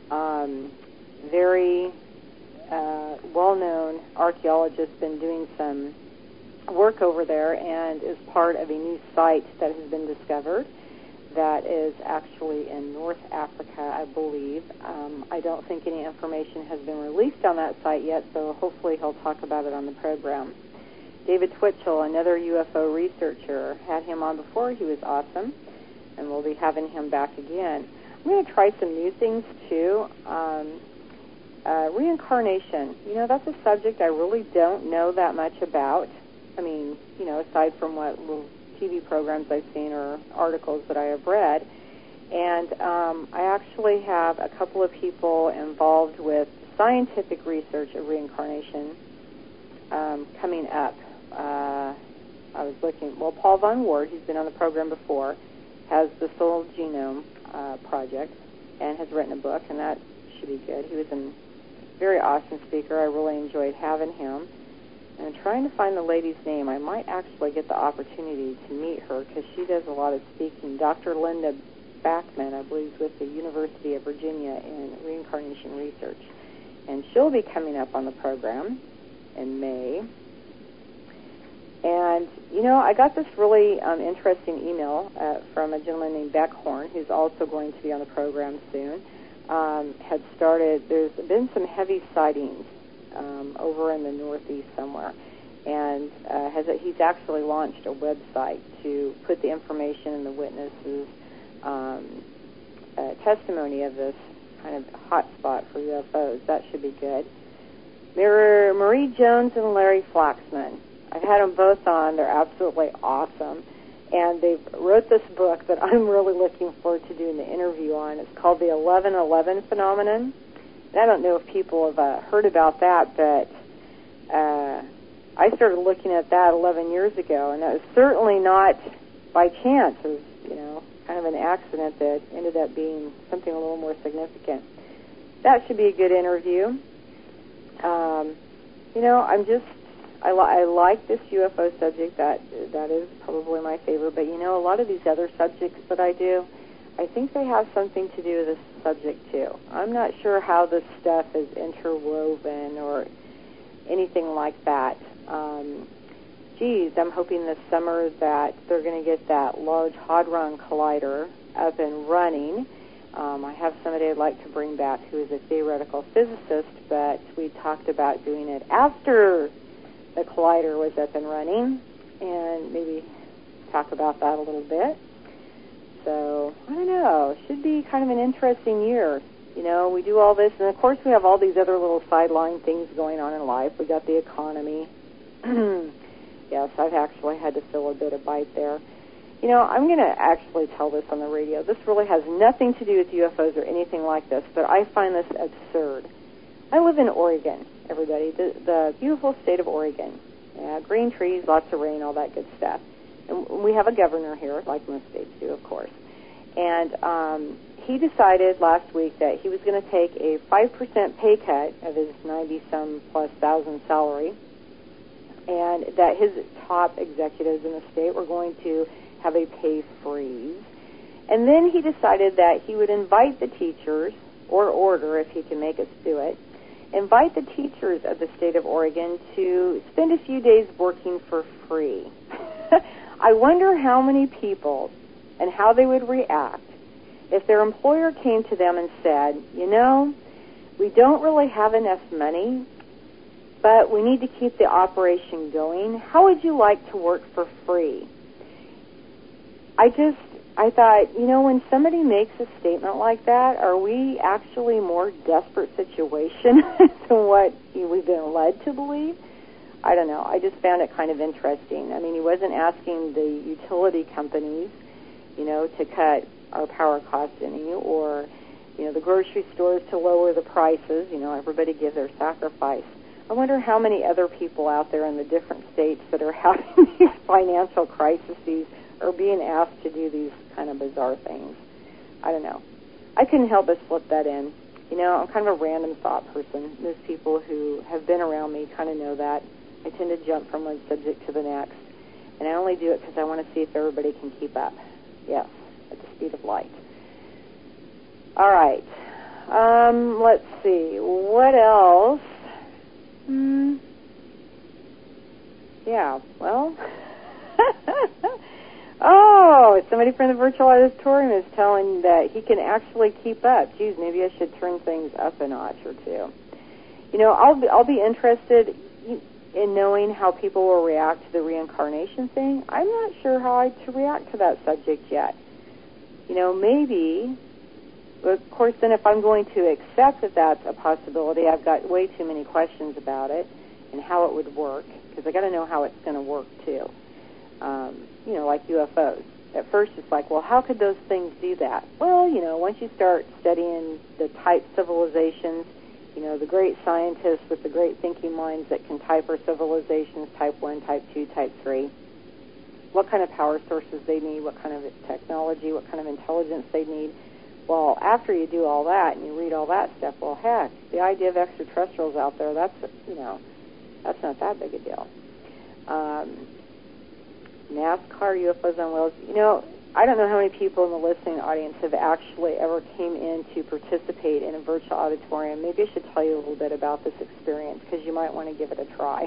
Very well-known archaeologist, been doing some work over there and is part of a new site that has been discovered that is actually in North Africa, I believe. I don't think any information has been released on that site yet, so hopefully he'll talk about it on the program. David Twitchell, another UFO researcher, had him on before. He was awesome, and we'll be having him back again. I'm going to try some new things, too. Reincarnation. That's a subject I really don't know that much about. I mean, aside from what little TV programs I've seen or articles that I have read. And I actually have a couple of people involved with scientific research of reincarnation coming up. I was looking, Paul Von Ward, who's been on the program before, has the Soul Genome Project and has written a book, and that should be good. He was a very awesome speaker. I really enjoyed having him. And I'm trying to find the lady's name. I might actually get the opportunity to meet her because she does a lot of speaking. Dr. Linda Backman, I believe, is with the University of Virginia in reincarnation research. And she'll be coming up on the program in May. And, I got this really interesting email from a gentleman named Beck Horn, who's also going to be on the program soon. There's been some heavy sightings over in the Northeast somewhere, and he's actually launched a website to put the information and the witnesses' testimony of this kind of hot spot for UFOs. That should be good. Marie Jones and Larry Flaxman. I've had them both on. They're absolutely awesome. And they wrote this book that I'm really looking forward to doing the interview on. It's called The 11/11 Phenomenon. And I don't know if people have heard about that, but I started looking at that 11 years ago, and that was certainly not by chance. It was, kind of an accident that ended up being something a little more significant. That should be a good interview. I like this UFO subject. That is probably my favorite. But, a lot of these other subjects that I do, I think they have something to do with this subject, too. I'm not sure how this stuff is interwoven or anything like that. I'm hoping this summer that they're going to get that Large Hadron Collider up and running. I have somebody I'd like to bring back who is a theoretical physicist, but we talked about doing it after the collider was up and running, and maybe talk about that a little bit. So, I don't know. It should be kind of an interesting year. We do all this, and of course we have all these other little sideline things going on in life. We got the economy. Yes, I've actually had to fill a bit of bite there. I'm going to actually tell this on the radio. This really has nothing to do with UFOs or anything like this, but I find this absurd. I live in Oregon, everybody, the beautiful state of Oregon. Yeah, green trees, lots of rain, all that good stuff. and we have a governor here, like most states do, of course. And he decided last week that he was going to take a 5% pay cut of his 90-some-plus thousand salary, and that his top executives in the state were going to have a pay freeze. And then he decided that he would invite the teachers, or order, if he can make us do it, invite the teachers of the state of Oregon to spend a few days working for free. I wonder how many people and how they would react if their employer came to them and said, you know, we don't really have enough money, but we need to keep the operation going. How would you like to work for free? I thought, you know, when somebody makes a statement like that, are we actually a more desperate situation than what we've been led to believe? I don't know. I just found it kind of interesting. I mean, he wasn't asking the utility companies, you know, to cut our power costs any, or, you know, the grocery stores to lower the prices. You know, everybody give their sacrifice. I wonder how many other people out there in the different states that are having these financial crises are being asked to do these kind of bizarre things. I don't know. I couldn't help but slip that in. You know, I'm kind of a random thought person. Those people who have been around me kind of know that. I tend to jump from one subject to the next. And I only do it because I want to see if everybody can keep up. Yes, at the speed of light. All right. Let's see. What else? Yeah, well... Oh, somebody from the virtual auditorium is telling that he can actually keep up. Geez, maybe I should turn things up a notch or two. You know, I'll be interested in knowing how people will react to the reincarnation thing. I'm not sure how to react to that subject yet. You know, maybe, of course, then if I'm going to accept that that's a possibility, I've got way too many questions about it and how it would work, because I got to know how it's going to work too. You know, like UFOs. At first it's like, well, how could those things do that? Well, you know, once you start studying the type civilizations, you know, the great scientists with the great thinking minds that can type our civilizations, type 1, type 2, type 3, what kind of power sources they need, what kind of technology, what kind of intelligence they need. Well, after you do all that and you read all that stuff, well, heck, the idea of extraterrestrials out there, that's, you know, that's not that big a deal. NASCAR, UFOs on wheels. You know, I don't know how many people in the listening audience have actually ever came in to participate in a virtual auditorium. Maybe I should tell you a little bit about this experience, because you might want to give it a try.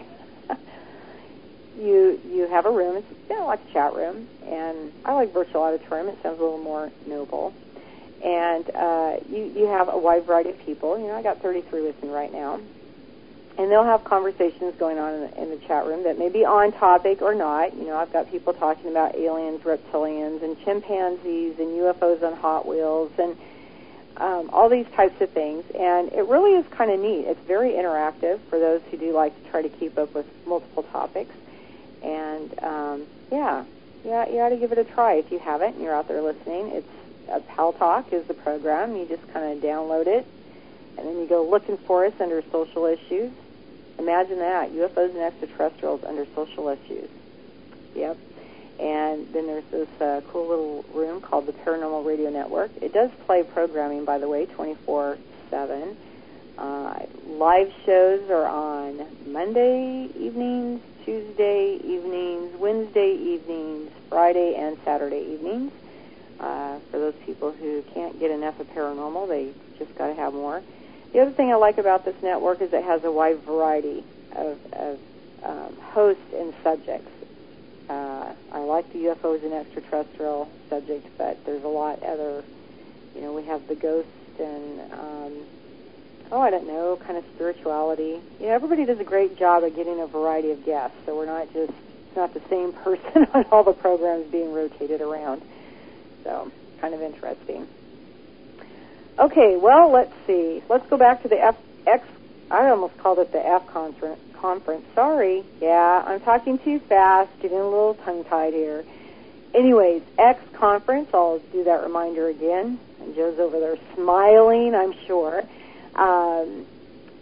You have a room. It's, you know, like a chat room, and I like virtual auditorium. It sounds a little more noble. And you have a wide variety of people. You know, I got 33 with me right now. And they'll have conversations going on in the chat room that may be on topic or not. You know, I've got people talking about aliens, reptilians, and chimpanzees, and UFOs on Hot Wheels, and all these types of things. And it really is kind of neat. It's very interactive for those who do like to try to keep up with multiple topics. And, you ought to give it a try if you haven't and you're out there listening. It's Pal Talk is the program. You just kind of download it, and then you go looking for us under social issues. Imagine that, UFOs and extraterrestrials under social issues. Yep. And then there's this cool little room called the Paranormal Radio Network. It does play programming, by the way, 24/7. Live shows are on Monday evenings, Tuesday evenings, Wednesday evenings, Friday and Saturday evenings. For those people who can't get enough of paranormal, they just got to have more. The other thing I like about this network is it has a wide variety of hosts and subjects. I like the UFOs and extraterrestrial subject, but there's a lot other, you know, we have the ghosts and, I don't know, kind of spirituality. You know, everybody does a great job of getting a variety of guests, so we're not just, it's not the same person on all the programs being rotated around. So, kind of interesting. Okay, well, let's see. Let's go back to the I almost called it the F conference. Sorry. Yeah, I'm talking too fast, getting a little tongue-tied here. Anyways, X conference, I'll do that reminder again. And Joe's over there smiling, I'm sure.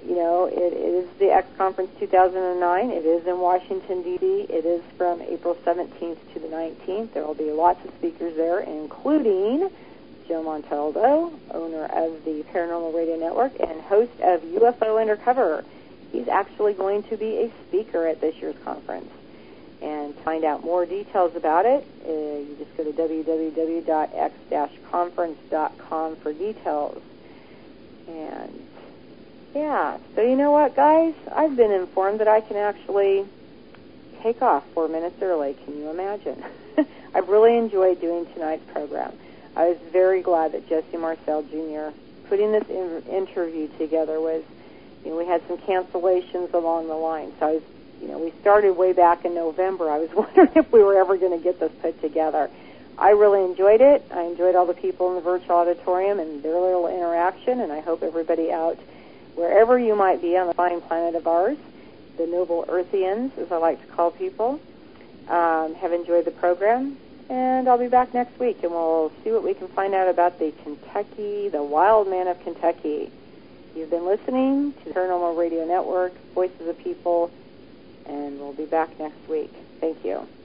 it is the X Conference 2009. It is in Washington, D.C. It is from April 17th to the 19th. There will be lots of speakers there, including Joe Montaldo, owner of the Paranormal Radio Network and host of UFO Undercover. He's actually going to be a speaker at this year's conference. And to find out more details about it, you just go to www.x-conference.com for details. And yeah, so you know what, guys? I've been informed that I can actually take off 4 minutes early. Can you imagine? I've really enjoyed doing tonight's program. I was very glad that Jesse Marcel Jr. putting this interview together was, we had some cancellations along the line. So I was, we started way back in November. I was wondering if we were ever going to get this put together. I really enjoyed it. I enjoyed all the people in the virtual auditorium and their little interaction, and I hope everybody out, wherever you might be on the fine planet of ours, the noble Earthians, as I like to call people, have enjoyed the program. And I'll be back next week, and we'll see what we can find out about the Wild Man of Kentucky. You've been listening to the Paranormal Radio Network, Voices of People, and we'll be back next week. Thank you.